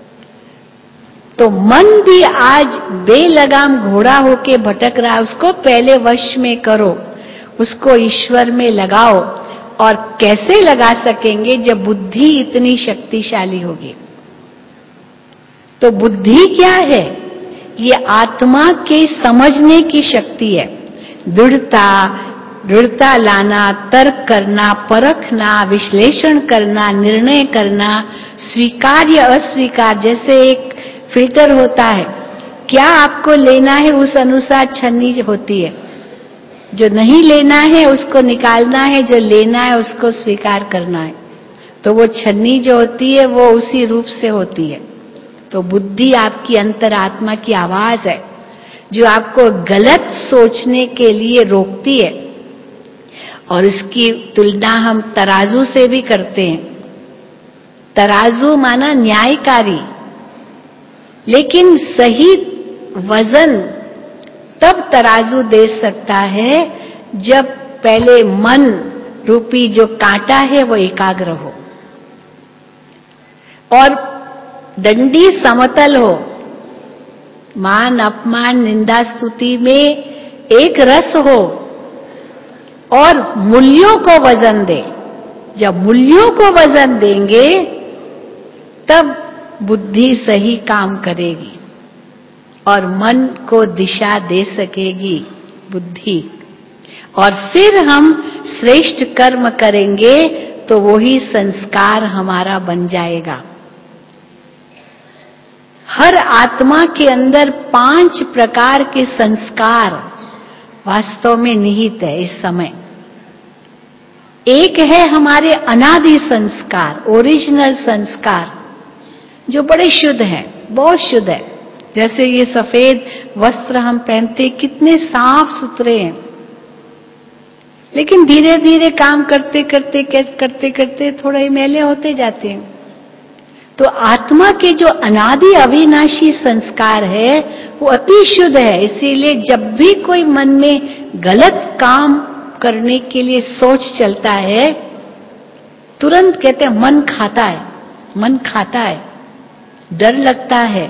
तो मन भी आज बेलगाम घोड़ा होके भटक रहा है, उसको पहले वश में करो। उसको ईश्वर में लगाओ। और कैसे लगा सकेंगे जब बुद्धि इतनी शक्तिशाली होगी। तो बुद्धि क्या है? ये आत्मा के समझने की शक्ति है। दृढ़ता लाना, तर्क करना, परखना, विश्लेषण करना, निर्णय करना, स्वीकार या अस्वीकार। जैसे एक फिल्टर होता है, क्या आपको लेना है उस अनुसार छन्नी होती है, जो नहीं लेना है उसको निकालना है, जो लेना है उसको स्वीकार करना है। तो वो छन्नी जो होती है वो उसी रूप से होती है। तो बुद्धि आपकी अंतरात्मा की आवाज है जो आपको गलत सोचने के लिए रोकती है। और इसकी तुलना हम तराजू से भी करते हैं। तराजू माना न्यायकारी, लेकिन सही वजन तब तराजू दे सकता है जब पहले मन रूपी जो कांटा है वो एकाग्र हो और डंडी समतल हो। मान अपमान निंदा स्तुति में एक रस हो और मूल्यों को वजन दे। जब मूल्यों को वजन देंगे तब बुद्धि सही काम करेगी और मन को दिशा दे सकेगी बुद्धि। और फिर हम श्रेष्ठ कर्म करेंगे तो वही संस्कार हमारा बन जाएगा। हर आत्मा के अंदर 5 प्रकार के संस्कार वास्तव में निहित है इस समय। एक है हमारे अनादि संस्कार, ओरिजिनल संस्कार, जो बड़े शुद्ध हैं, बहुत शुद्ध है। जैसे ये सफेद वस्त्र हम पहनते, कितने साफ सुथरे हैं, लेकिन धीरे धीरे काम करते करते थोड़े मैले होते जाते हैं। तो आत्मा के जो अनादि अविनाशी संस्कार है वो अति शुद्ध है। इसीलिए जब भी कोई मन में गलत काम करने के लिए सोच चलता है, तुरंत कहते हैं मन खाता है, डर लगता है।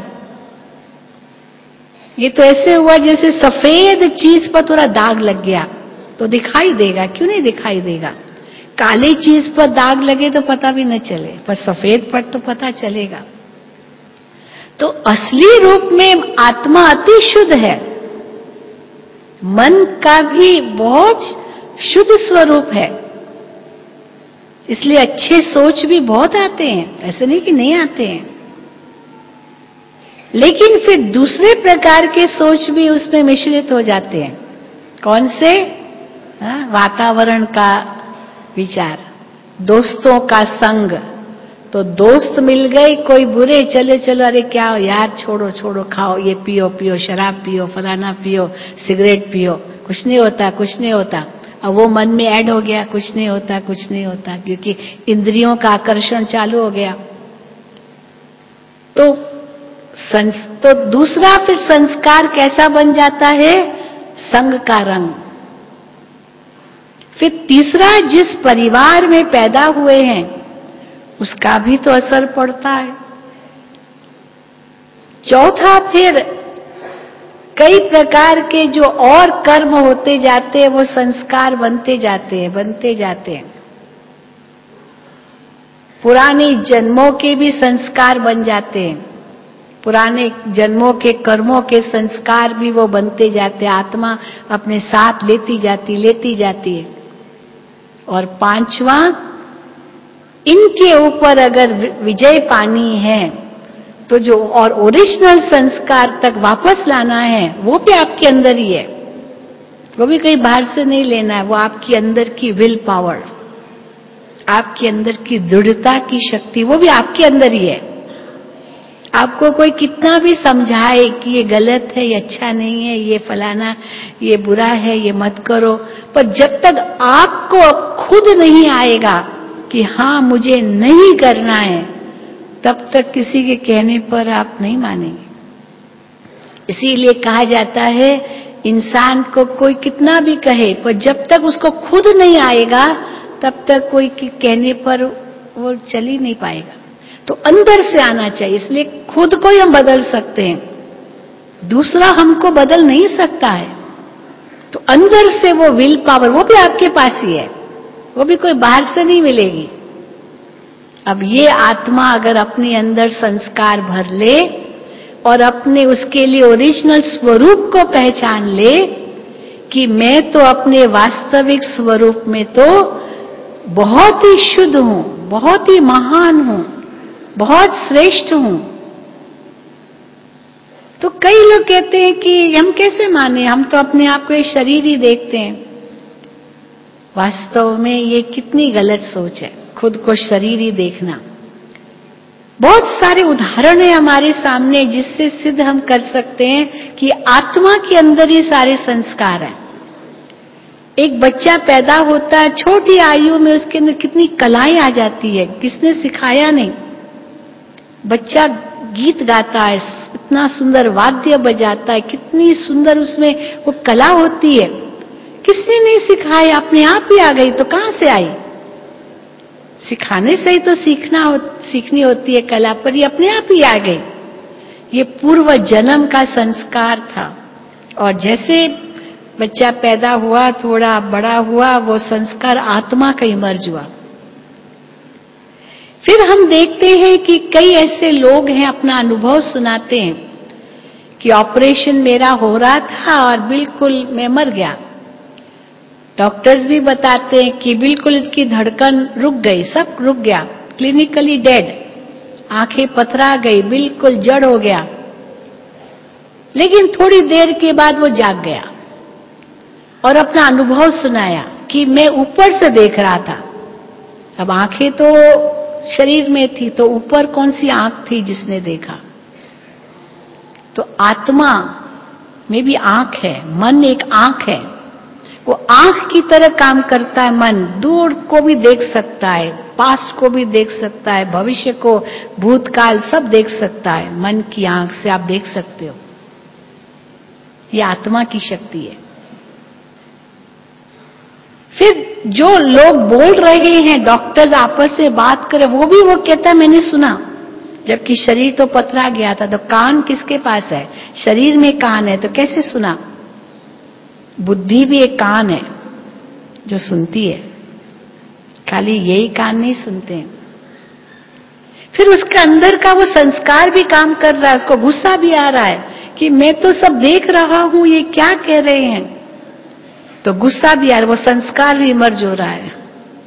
ये तो ऐसे हुआ जैसे सफेद चीज पर थोड़ा दाग लग गया तो दिखाई देगा, क्यों नहीं दिखाई देगा? काली चीज पर दाग लगे तो पता भी न चले, पर सफेद पर तो पता चलेगा। तो असली रूप में आत्मा अति शुद्ध है। मन का भी बहुत शुद्ध स्वरूप है, इसलिए अच्छे सोच भी बहुत आते हैं, ऐसे नहीं कि नहीं आते हैं। लेकिन फिर दूसरे प्रकार के सोच भी उसमें मिश्रित हो जाते हैं। कौन से? वातावरण का विचार, दोस्तों का संग। तो दोस्त मिल गए कोई बुरे, चलो अरे क्या यार, छोड़ो खाओ, ये पियो, शराब पियो, फलाना पियो, सिगरेट पियो, कुछ नहीं होता। अब वो मन में ऐड हो गया, कुछ नहीं होता, क्योंकि इंद्रियों का आकर्षण चालू हो गया। तो दूसरा फिर संस्कार कैसा बन जाता है? संग का रंग। फिर तीसरा, जिस परिवार में पैदा हुए हैं उसका भी तो असर पड़ता है। चौथा, फिर कई प्रकार के जो और कर्म होते जाते हैं वो संस्कार बनते जाते हैं। पुराने जन्मों के भी संस्कार बन जाते हैं, पुराने जन्मों के कर्मों के संस्कार भी वो बनते जाते हैं। आत्मा अपने साथ लेती जाती है। और 5वां, इनके ऊपर अगर विजय पानी है तो जो और ओरिजिनल संस्कार तक वापस लाना है वो भी आपके अंदर ही है, वो भी कहीं बाहर से नहीं लेना है। वो आपकी अंदर की विल पावर, आपके अंदर की दृढ़ता की शक्ति, वो भी आपके अंदर ही है। आपको कोई कितना भी समझाए कि ये गलत है, ये अच्छा नहीं है, ये फलाना, ये बुरा है, ये मत करो, पर जब तक आपको खुद नहीं आएगा कि हाँ मुझे नहीं करना है, तब तक किसी के कहने पर आप नहीं मानेंगे। इसीलिए कहा जाता है इंसान को कोई कितना भी कहे, पर जब तक उसको खुद नहीं आएगा तब तक कोई कहने पर वो चल ही नहीं पाएगा। तो अंदर से आना चाहिए। इसलिए खुद को हम बदल सकते हैं, दूसरा हमको बदल नहीं सकता है। तो अंदर से वो विल पावर, वो भी आपके पास ही है, वो भी कोई बाहर से नहीं मिलेगी। अब ये आत्मा अगर अपने अंदर संस्कार भर ले और अपने उसके लिए ओरिजिनल स्वरूप को पहचान ले कि मैं तो अपने वास्तविक स्वरूप में तो बहुत ही शुद्ध हूं, बहुत ही महान हूं, बहुत श्रेष्ठ हूं। तो कई लोग कहते हैं कि हम कैसे माने, हम तो अपने आप को एक शरीर ही देखते हैं। वास्तव में ये कितनी गलत सोच है, खुद को शरीर ही देखना। बहुत सारे उदाहरण है हमारे सामने जिससे सिद्ध हम कर सकते हैं कि आत्मा के अंदर ही सारे संस्कार हैं। एक बच्चा पैदा होता है, छोटी आयु में उसके अंदर कितनी कलाएं आ जाती है, किसने सिखाया नहीं। बच्चा गीत गाता है, इतना सुंदर वाद्य बजाता है, कितनी सुंदर उसमें वो कला होती है, किसने नहीं सिखाया, अपने आप ही आ गई। तो कहां से आई? सिखाने से ही तो सीखनी होती है कला, पर ये अपने आप ही आ गई। ये पूर्व जन्म का संस्कार था। और जैसे बच्चा पैदा हुआ, थोड़ा बड़ा हुआ, वो संस्कार आत्मा का इमर्ज हुआ। फिर हम देखते हैं कि कई ऐसे लोग हैं, अपना अनुभव सुनाते हैं कि ऑपरेशन मेरा हो रहा था और बिल्कुल मैं मर गया। डॉक्टर्स भी बताते हैं कि बिल्कुल इसकी धड़कन रुक गई, सब रुक गया, क्लिनिकली डेड, आंखें पथरा गई, बिल्कुल जड़ हो गया। लेकिन थोड़ी देर के बाद वो जाग गया और अपना अनुभव सुनाया कि मैं ऊपर से देख रहा था। अब आंखें तो शरीर में थी, तो ऊपर कौन सी आंख थी जिसने देखा? तो आत्मा में भी आंख है, मन एक आंख है। वो आंख की तरह काम करता है। मन दूर को भी देख सकता है, पास्ट को भी देख सकता है, भविष्य को, भूतकाल सब देख सकता है। मन की आंख से आप देख सकते हो। ये आत्मा की शक्ति है। फिर जो लोग बोल रहे हैं, डॉक्टर्स आपस में बात करें, वो भी वो कहता है मैंने सुना, जबकि शरीर तो पथरा गया था। तो कान किसके पास है? शरीर में कान है, तो कैसे सुना? बुद्धि भी एक कान है जो सुनती है, खाली यही कान नहीं सुनते हैं। फिर उसके अंदर का वो संस्कार भी काम कर रहा है, उसको गुस्सा भी आ रहा है कि मैं तो सब देख रहा हूं, ये क्या कह रहे हैं। तो गुस्सा भी आ रहा है, वो संस्कार भी इमर्ज हो रहा है।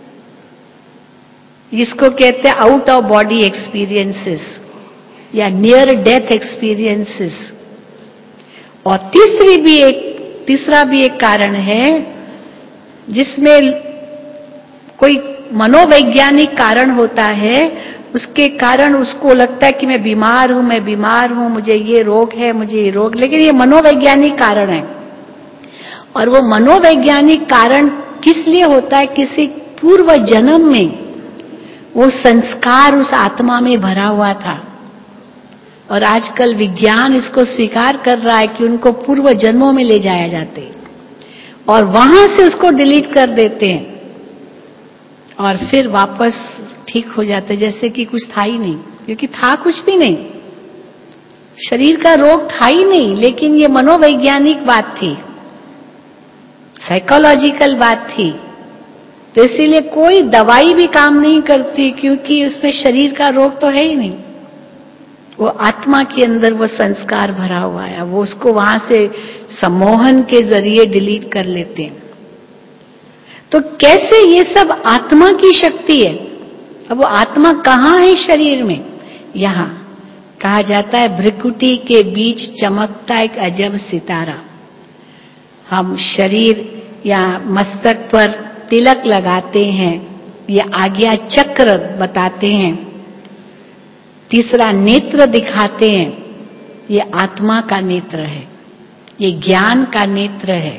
इसको कहते हैं आउट ऑफ बॉडी एक्सपीरियंसेस या नियर डेथ एक्सपीरियंसेस। और तीसरा भी एक कारण है जिसमें कोई मनोवैज्ञानिक कारण होता है। उसके कारण उसको लगता है कि मैं बीमार हूं, मुझे ये रोग है, मुझे ये रोग, लेकिन ये मनोवैज्ञानिक कारण है। और वो मनोवैज्ञानिक कारण किस लिए होता है? किसी पूर्व जन्म में वो संस्कार उस आत्मा में भरा हुआ था। और आजकल विज्ञान इसको स्वीकार कर रहा है कि उनको पूर्व जन्मों में ले जाया जाते और वहां से उसको डिलीट कर देते हैं और फिर वापस ठीक हो जाते, जैसे कि कुछ था ही नहीं, क्योंकि था कुछ भी नहीं, शरीर का रोग था ही नहीं। लेकिन ये मनोवैज्ञानिक बात थी, साइकोलॉजिकल बात थी। तो इसीलिए कोई दवाई भी काम नहीं करती, क्योंकि उसमें शरीर का रोग तो है ही नहीं। वो आत्मा के अंदर वो संस्कार भरा हुआ है, वो उसको वहां से सम्मोहन के जरिए डिलीट कर लेते हैं। तो कैसे ये सब आत्मा की शक्ति है। अब वो आत्मा कहाँ है शरीर में? यहां कहा जाता है भ्रिकुटी के बीच चमकता एक अजब सितारा। हम शरीर या मस्तक पर तिलक लगाते हैं, ये आज्ञा चक्र बताते हैं, तीसरा नेत्र दिखाते हैं, ये आत्मा का नेत्र है, ये ज्ञान का नेत्र है।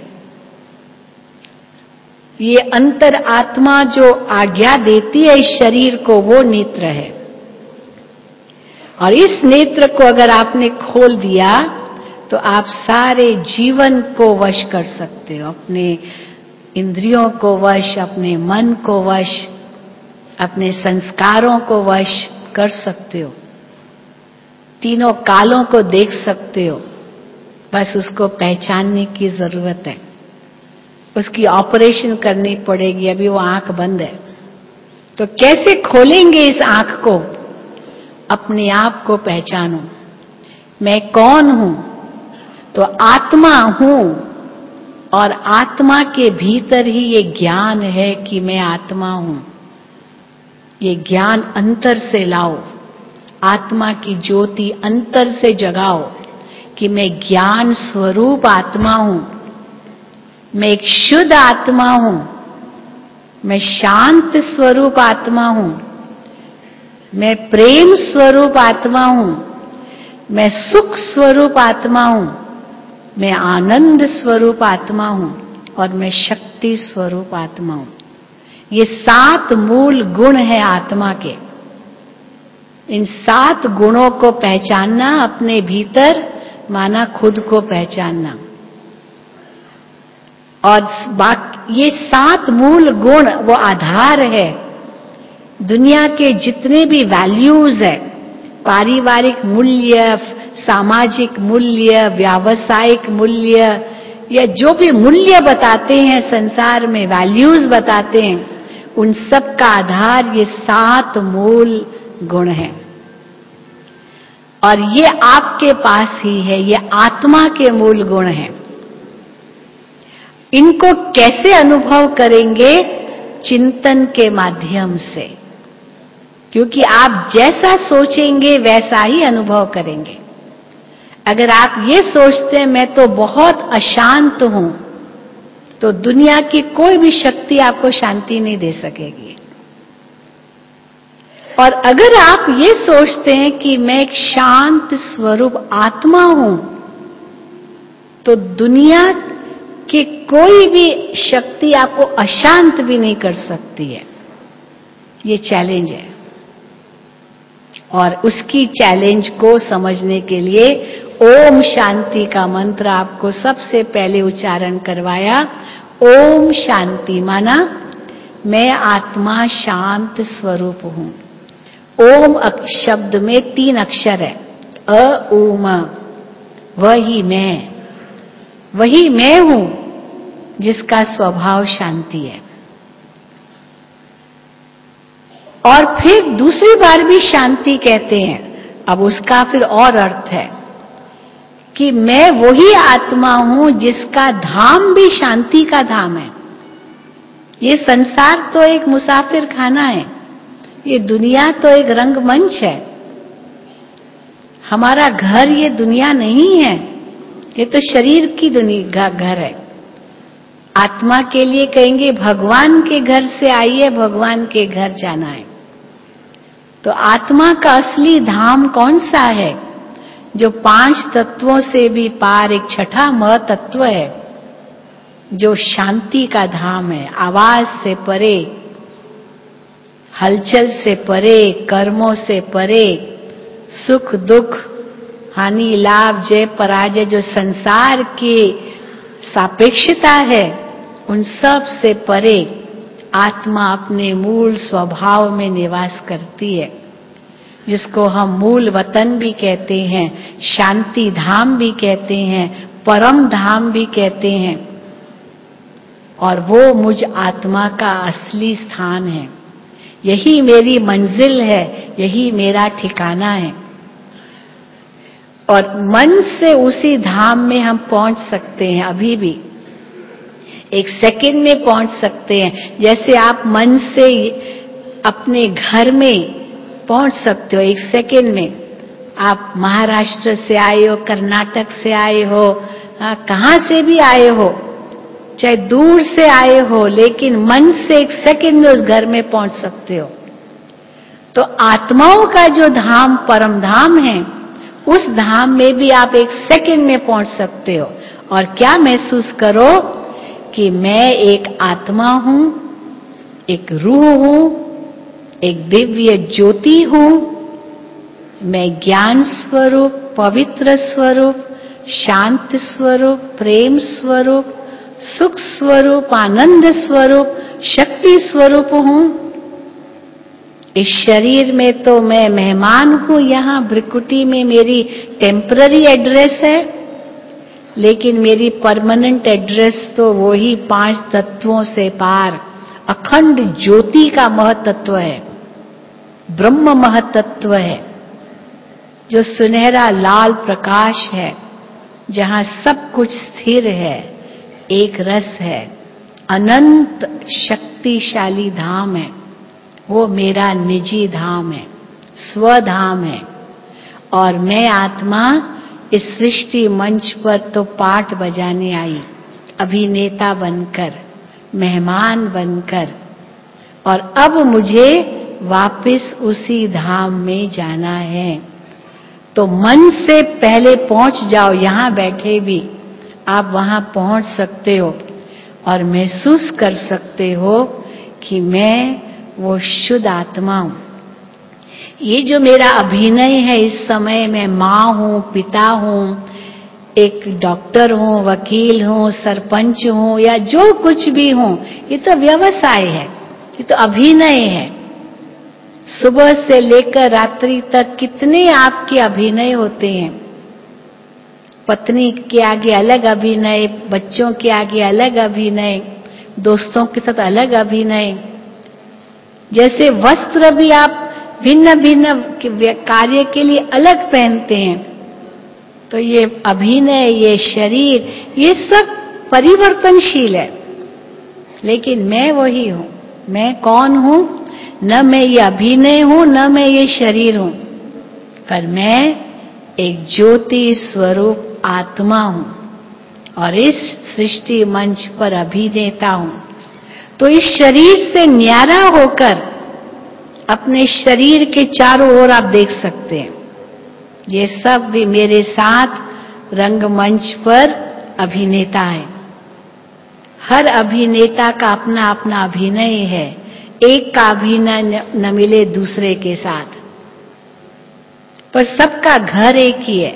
ये अंतर आत्मा जो आज्ञा देती है इस शरीर को, वो नेत्र है। और इस नेत्र को अगर आपने खोल दिया तो आप सारे जीवन को वश कर सकते हो, अपने इंद्रियों को वश, अपने मन को वश, अपने संस्कारों को वश कर सकते हो, तीनों कालों को देख सकते हो। बस उसको पहचानने की जरूरत है। उसकी ऑपरेशन करनी पड़ेगी, अभी वो आंख बंद है। तो कैसे खोलेंगे इस आंख को? अपने आप को पहचानो, मैं कौन हूं? तो आत्मा हूं, और आत्मा के भीतर ही ये ज्ञान है कि मैं आत्मा हूं। ये ज्ञान अंतर से लाओ, आत्मा की ज्योति अंतर से जगाओ कि मैं ज्ञान स्वरूप आत्मा हूं, मैं एक शुद्ध आत्मा हूं, मैं शांत स्वरूप आत्मा हूं, मैं प्रेम स्वरूप आत्मा हूं, मैं सुख स्वरूप आत्मा हूं, मैं आनंद स्वरूप आत्मा हूं, और मैं शक्ति स्वरूप आत्मा हूं। ये 7 मूल गुण है आत्मा के। इन 7 गुणों को पहचानना अपने भीतर, माना खुद को पहचानना। और ये 7 मूल गुण वो आधार है दुनिया के जितने भी वैल्यूज है, पारिवारिक मूल्य, सामाजिक मूल्य, व्यावसायिक मूल्य, या जो भी मूल्य बताते हैं संसार में, वैल्यूज बताते हैं, उन सब का आधार ये 7 मूल गुण हैं। और ये आपके पास ही है, ये आत्मा के मूल गुण हैं। इनको कैसे अनुभव करेंगे? चिंतन के माध्यम से, क्योंकि आप जैसा सोचेंगे वैसा ही अनुभव करेंगे। अगर आप ये सोचते हैं मैं तो बहुत अशांत हूं, तो दुनिया की कोई भी शक्ति आपको शांति नहीं दे सकेगी। और अगर आप ये सोचते हैं कि मैं एक शांत स्वरूप आत्मा हूं, तो दुनिया की कोई भी शक्ति आपको अशांत भी नहीं कर सकती है। ये चैलेंज है। और उसकी चैलेंज को समझने के लिए ओम शांति का मंत्र आपको सबसे पहले उच्चारण करवाया। ओम शांति माना मैं आत्मा शांत स्वरूप हूं। ओम शब्द में 3 अक्षर है, अ ओम, वही मैं हूं जिसका स्वभाव शांति है। और फिर दूसरी बार भी शांति कहते हैं। अब उसका फिर और अर्थ है कि मैं वही आत्मा हूं जिसका धाम भी शांति का धाम है। ये संसार तो एक मुसाफिर खाना है, ये दुनिया तो एक रंगमंच है। हमारा घर ये दुनिया नहीं है, ये तो शरीर की दुनिया घर है। आत्मा के लिए कहेंगे भगवान के घर से आइए, भगवान के घर जाना है। तो आत्मा का असली धाम कौन सा है? जो 5 तत्वों से भी पार एक छठा म तत्व है, जो शांति का धाम है। आवाज से परे, हलचल से परे, कर्मों से परे, सुख दुख, हानि लाभ, जय पराजय, जो संसार की सापेक्षता है, उन सब से परे आत्मा अपने मूल स्वभाव में निवास करती है, जिसको हम मूल वतन भी कहते हैं, शांति धाम भी कहते हैं, परम धाम भी कहते हैं। और वो मुझ आत्मा का असली स्थान है। यही मेरी मंजिल है, यही मेरा ठिकाना है। और मन से उसी धाम में हम पहुंच सकते हैं। अभी भी 1 सेकंड में पहुंच सकते हैं। जैसे आप मन से अपने घर में पहुंच सकते हो 1 सेकंड में। आप महाराष्ट्र से आए हो, कर्नाटक से आए हो, कहां से भी आए हो, चाहे दूर से आए हो, लेकिन मन से 1 सेकंड में उस घर में पहुंच सकते हो। तो आत्माओं का जो धाम परम धाम है, उस धाम में भी आप 1 सेकंड में पहुंच सकते हो। और क्या महसूस करो कि मैं एक आत्मा हूं, एक रूह हूं, एक दिव्य ज्योति हूं, मैं ज्ञान स्वरूप, पवित्र स्वरूप, शांत स्वरूप, प्रेम स्वरूप, सुख स्वरूप, आनंद स्वरूप, शक्ति स्वरूप हूं। इस शरीर में तो मैं मेहमान हूं, यहां भ्रिकुटी में मेरी टेम्पररी एड्रेस है, लेकिन मेरी परमानेंट एड्रेस तो वही 5 तत्वों से पार अखंड ज्योति का महतत्व है, ब्रह्म महतत्व है, जो सुनहरा लाल प्रकाश है, जहां सब कुछ स्थिर है, एक रस है, अनंत शक्तिशाली धाम है। वो मेरा निजी धाम है, स्वधाम है। और मैं आत्मा इस सृष्टि मंच पर तो पाठ बजाने आई, अभिनेता बनकर, मेहमान बनकर, और अब मुझे वापस उसी धाम में जाना है। तो मन से पहले पहुंच जाओ। यहां बैठे भी आप वहां पहुंच सकते हो और महसूस कर सकते हो कि मैं वो शुद्ध आत्मा हूं। ये जो मेरा अभिनय है इस समय, मैं माँ हूं, पिता हूं, एक डॉक्टर हूं, वकील हूं, सरपंच हूं, या जो कुछ भी हूं, ये तो व्यवसाय है, ये तो अभिनय है। सुबह से लेकर रात्रि तक कितने आपके अभिनय होते हैं। पत्नी के आगे अलग अभिनय, बच्चों के आगे अलग अभिनय, दोस्तों के साथ अलग अभिनय। जैसे वस्त्र भी आप भिन्न भिन्न कार्य के लिए अलग पहनते हैं, तो ये अभिनय, ये शरीर, ये सब परिवर्तनशील है। लेकिन मैं वही हूं। मैं कौन हूं? न मैं ये अभिनय हूं, न मैं ये शरीर हूं, पर मैं एक ज्योति स्वरूप आत्मा हूं और इस सृष्टि मंच पर अभिनेता हूं। तो इस शरीर से न्यारा होकर अपने शरीर के चारों ओर आप देख सकते हैं। ये सब भी मेरे साथ रंगमंच पर अभिनेता है। हर अभिनेता का अपना अपना अभिनय है। एक का अभिनय न मिले दूसरे के साथ, पर सबका घर एक ही है।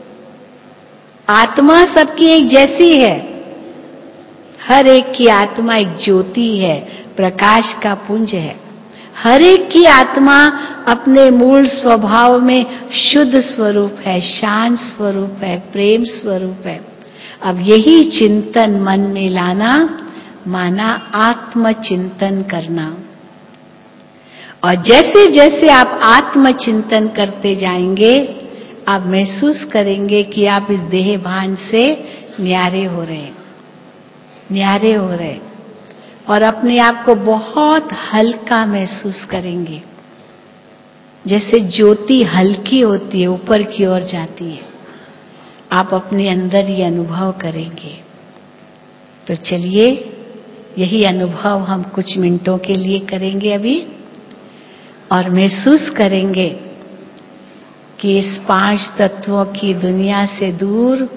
आत्मा सबकी एक जैसी है। हर एक की आत्मा एक ज्योति है, प्रकाश का पुंज है। हर एक की आत्मा अपने मूल स्वभाव में शुद्ध स्वरूप है, शांत स्वरूप है, प्रेम स्वरूप है। अब यही चिंतन मन में लाना माना आत्मचिंतन करना। और जैसे जैसे आप आत्मचिंतन करते जाएंगे, आप महसूस करेंगे कि आप इस देह भान से न्यारे हो रहे, न्यारे हो रहे, और अपने आप को बहुत हल्का महसूस करेंगे। जैसे ज्योति हल्की होती है, ऊपर की ओर जाती है, आप अपने अंदर ये अनुभव करेंगे। तो चलिए, यही अनुभव हम कुछ मिनटों के लिए करेंगे अभी, और महसूस करेंगे कि इस 5 तत्वों की दुनिया से दूर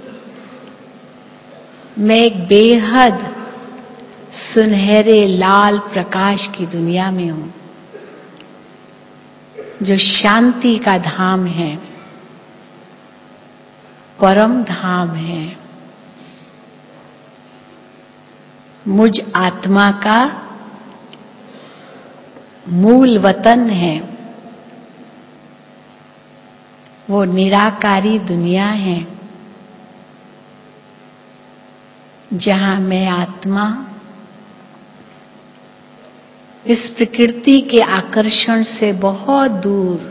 मैं एक बेहद सुनहरे लाल प्रकाश की दुनिया में हूं, जो शांति का धाम है, परम धाम है। मुझ आत्मा का मूल वतन है, वो निराकारी दुनिया है, जहां मैं आत्मा इस प्रकृति के आकर्षण से बहुत दूर,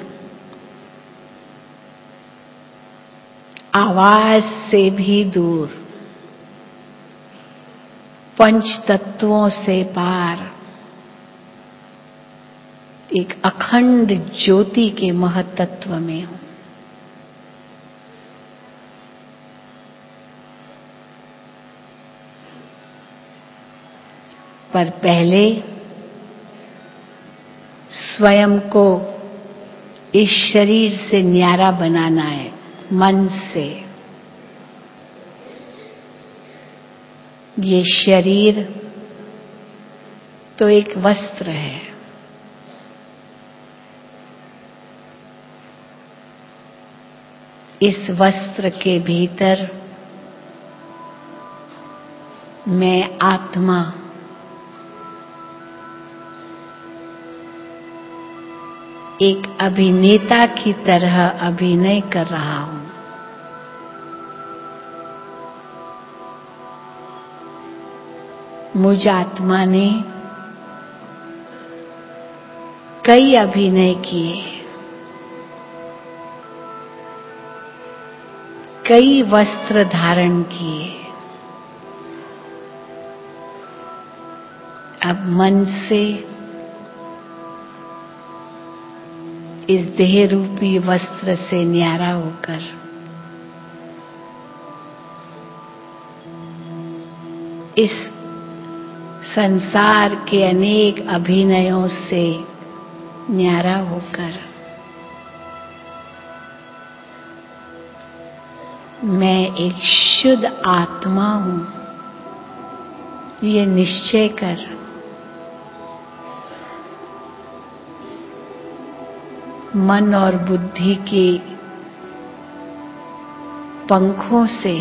आवाज से भी दूर, पंच तत्वों से पार एक अखंड ज्योति के महतत्व में हूं। पर पहले स्वयं को इस शरीर से न्यारा बनाना है, मन से। ये शरीर तो एक वस्त्र है, इस वस्त्र के भीतर मैं आत्मा एक अभिनेता की तरह अभिनय कर रहा हूं। मुझ आत्मा ने कई अभिनय किए, कई वस्त्र धारण किए। अब मन से इस देह रूपी वस्त्र से न्यारा होकर इस संसार के अनेक अभिनयों से न्यारा होकर मैं एक शुद्ध आत्मा हूं, ये निश्चय कर मन और बुद्धि के पंखों से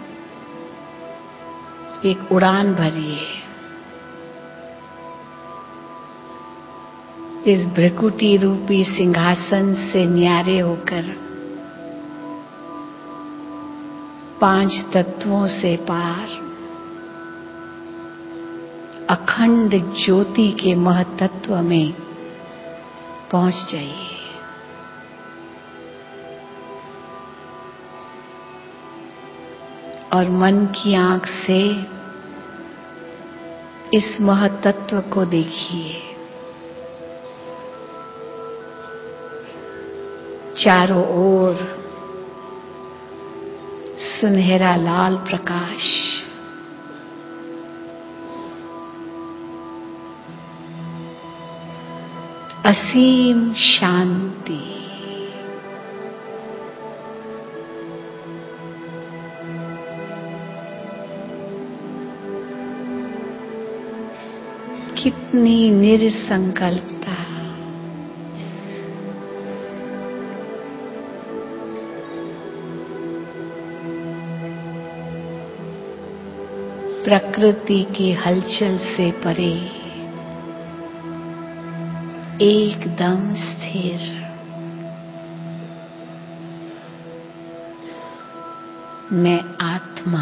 एक उड़ान भरिए। इस भ्रकुटी रूपी सिंहासन से न्यारे होकर 5 तत्वों से पार अखंड ज्योति के महतत्व में पहुंच जाइए। और मन की आंख से इस महतत्व को देखिए। चारों ओर सुनहरा लाल प्रकाश, असीम शांति, कितनी निरसंकल्पता, प्रकृति की हलचल से परे, एकदम स्थिर। मैं आत्मा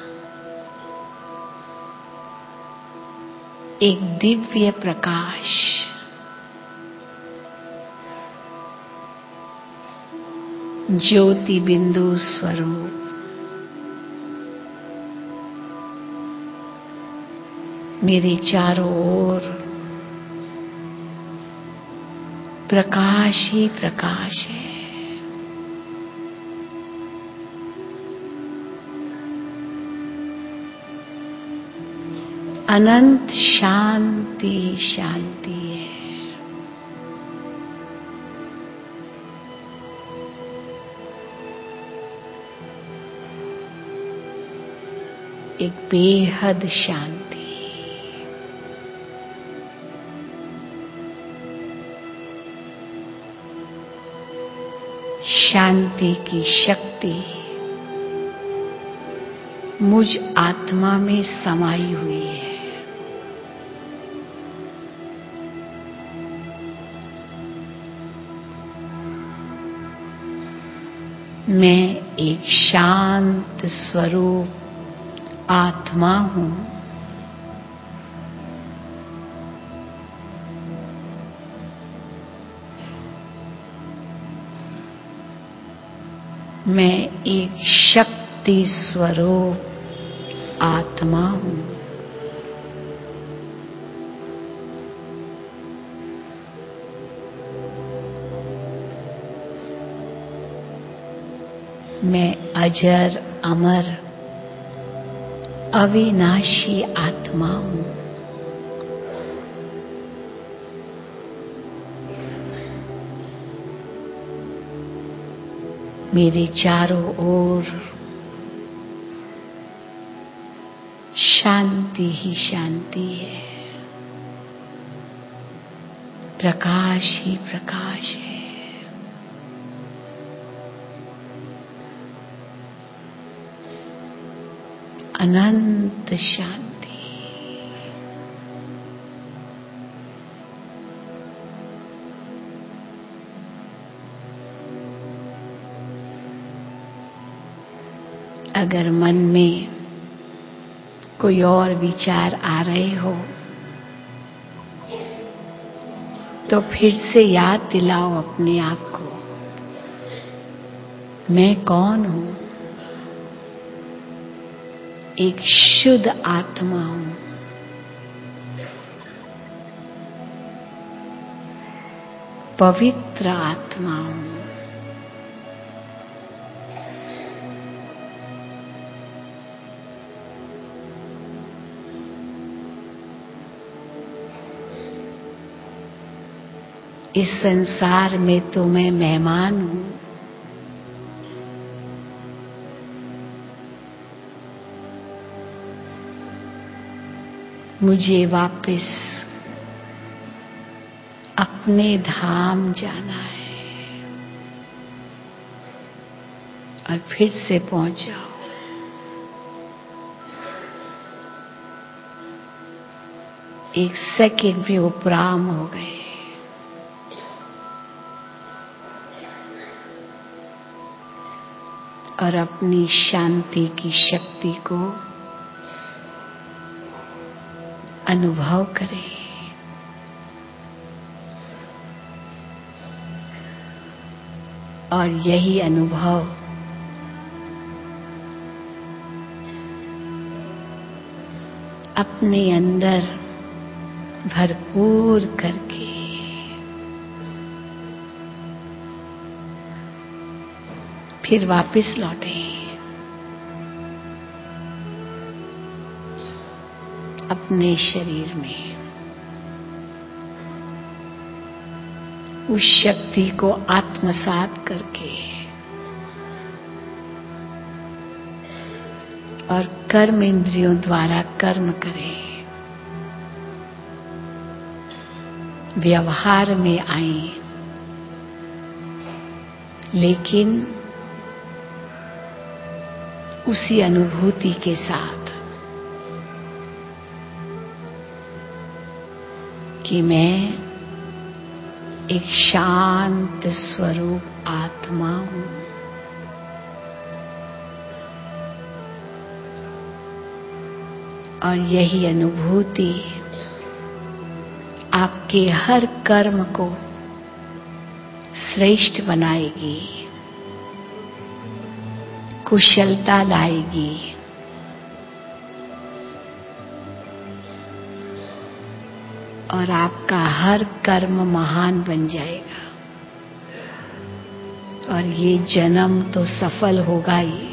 एक दिव्य प्रकाश, ज्योति बिंदु स्वरूप, मेरे चारों ओर प्रकाश ही प्रकाश है। अनंत शांति शांति है। एक बेहद शांति, शांति की शक्ति मुझ आत्मा में समाई हुई है। मैं एक शांत स्वरूप आत्मा हूं। मैं एक शक्ति स्वरूप आत्मा हूं। मैं अजर अमर अविनाशी आत्मा हूं। मेरे चारों ओर शांति ही शांति है, प्रकाश ही प्रकाश है। अनंत शांति। अगर मन में कोई और विचार आ रहे हो तो फिर से याद दिलाओ अपने आप को, मैं कौन हूं? एक शुद्ध आत्मा हूं। पवित्र आत्मा हूं। इस संसार में तो मैं मेहमान हूं। मुझे वापस अपने धाम जाना है और फिर से पहुंच जाओ। एक सेकंड भी उपराम हो गए। और अपनी शांति की शक्ति को अनुभव करें। और यही अनुभव अपने अंदर भरपूर करके फिर वापस लौटें अपने शरीर में। उस शक्ति को आत्मसात करके और कर्म इंद्रियों द्वारा कर्म करें। व्यवहार में आए, लेकिन उसी अनुभूति के साथ कि मैं एक शांत स्वरूप आत्मा हूं। और यही अनुभूति आपके हर कर्म को श्रेष्ठ बनाएगी, कुशलता लाएगी। और आपका हर कर्म महान बन जाएगा। और ये जन्म तो सफल होगा ही,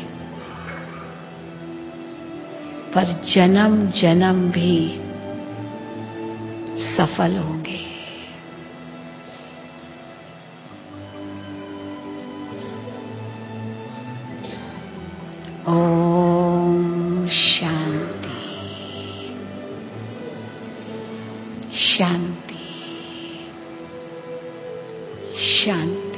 पर जन्म जन्म भी सफल होंगे। ओम शांति शांति शांति।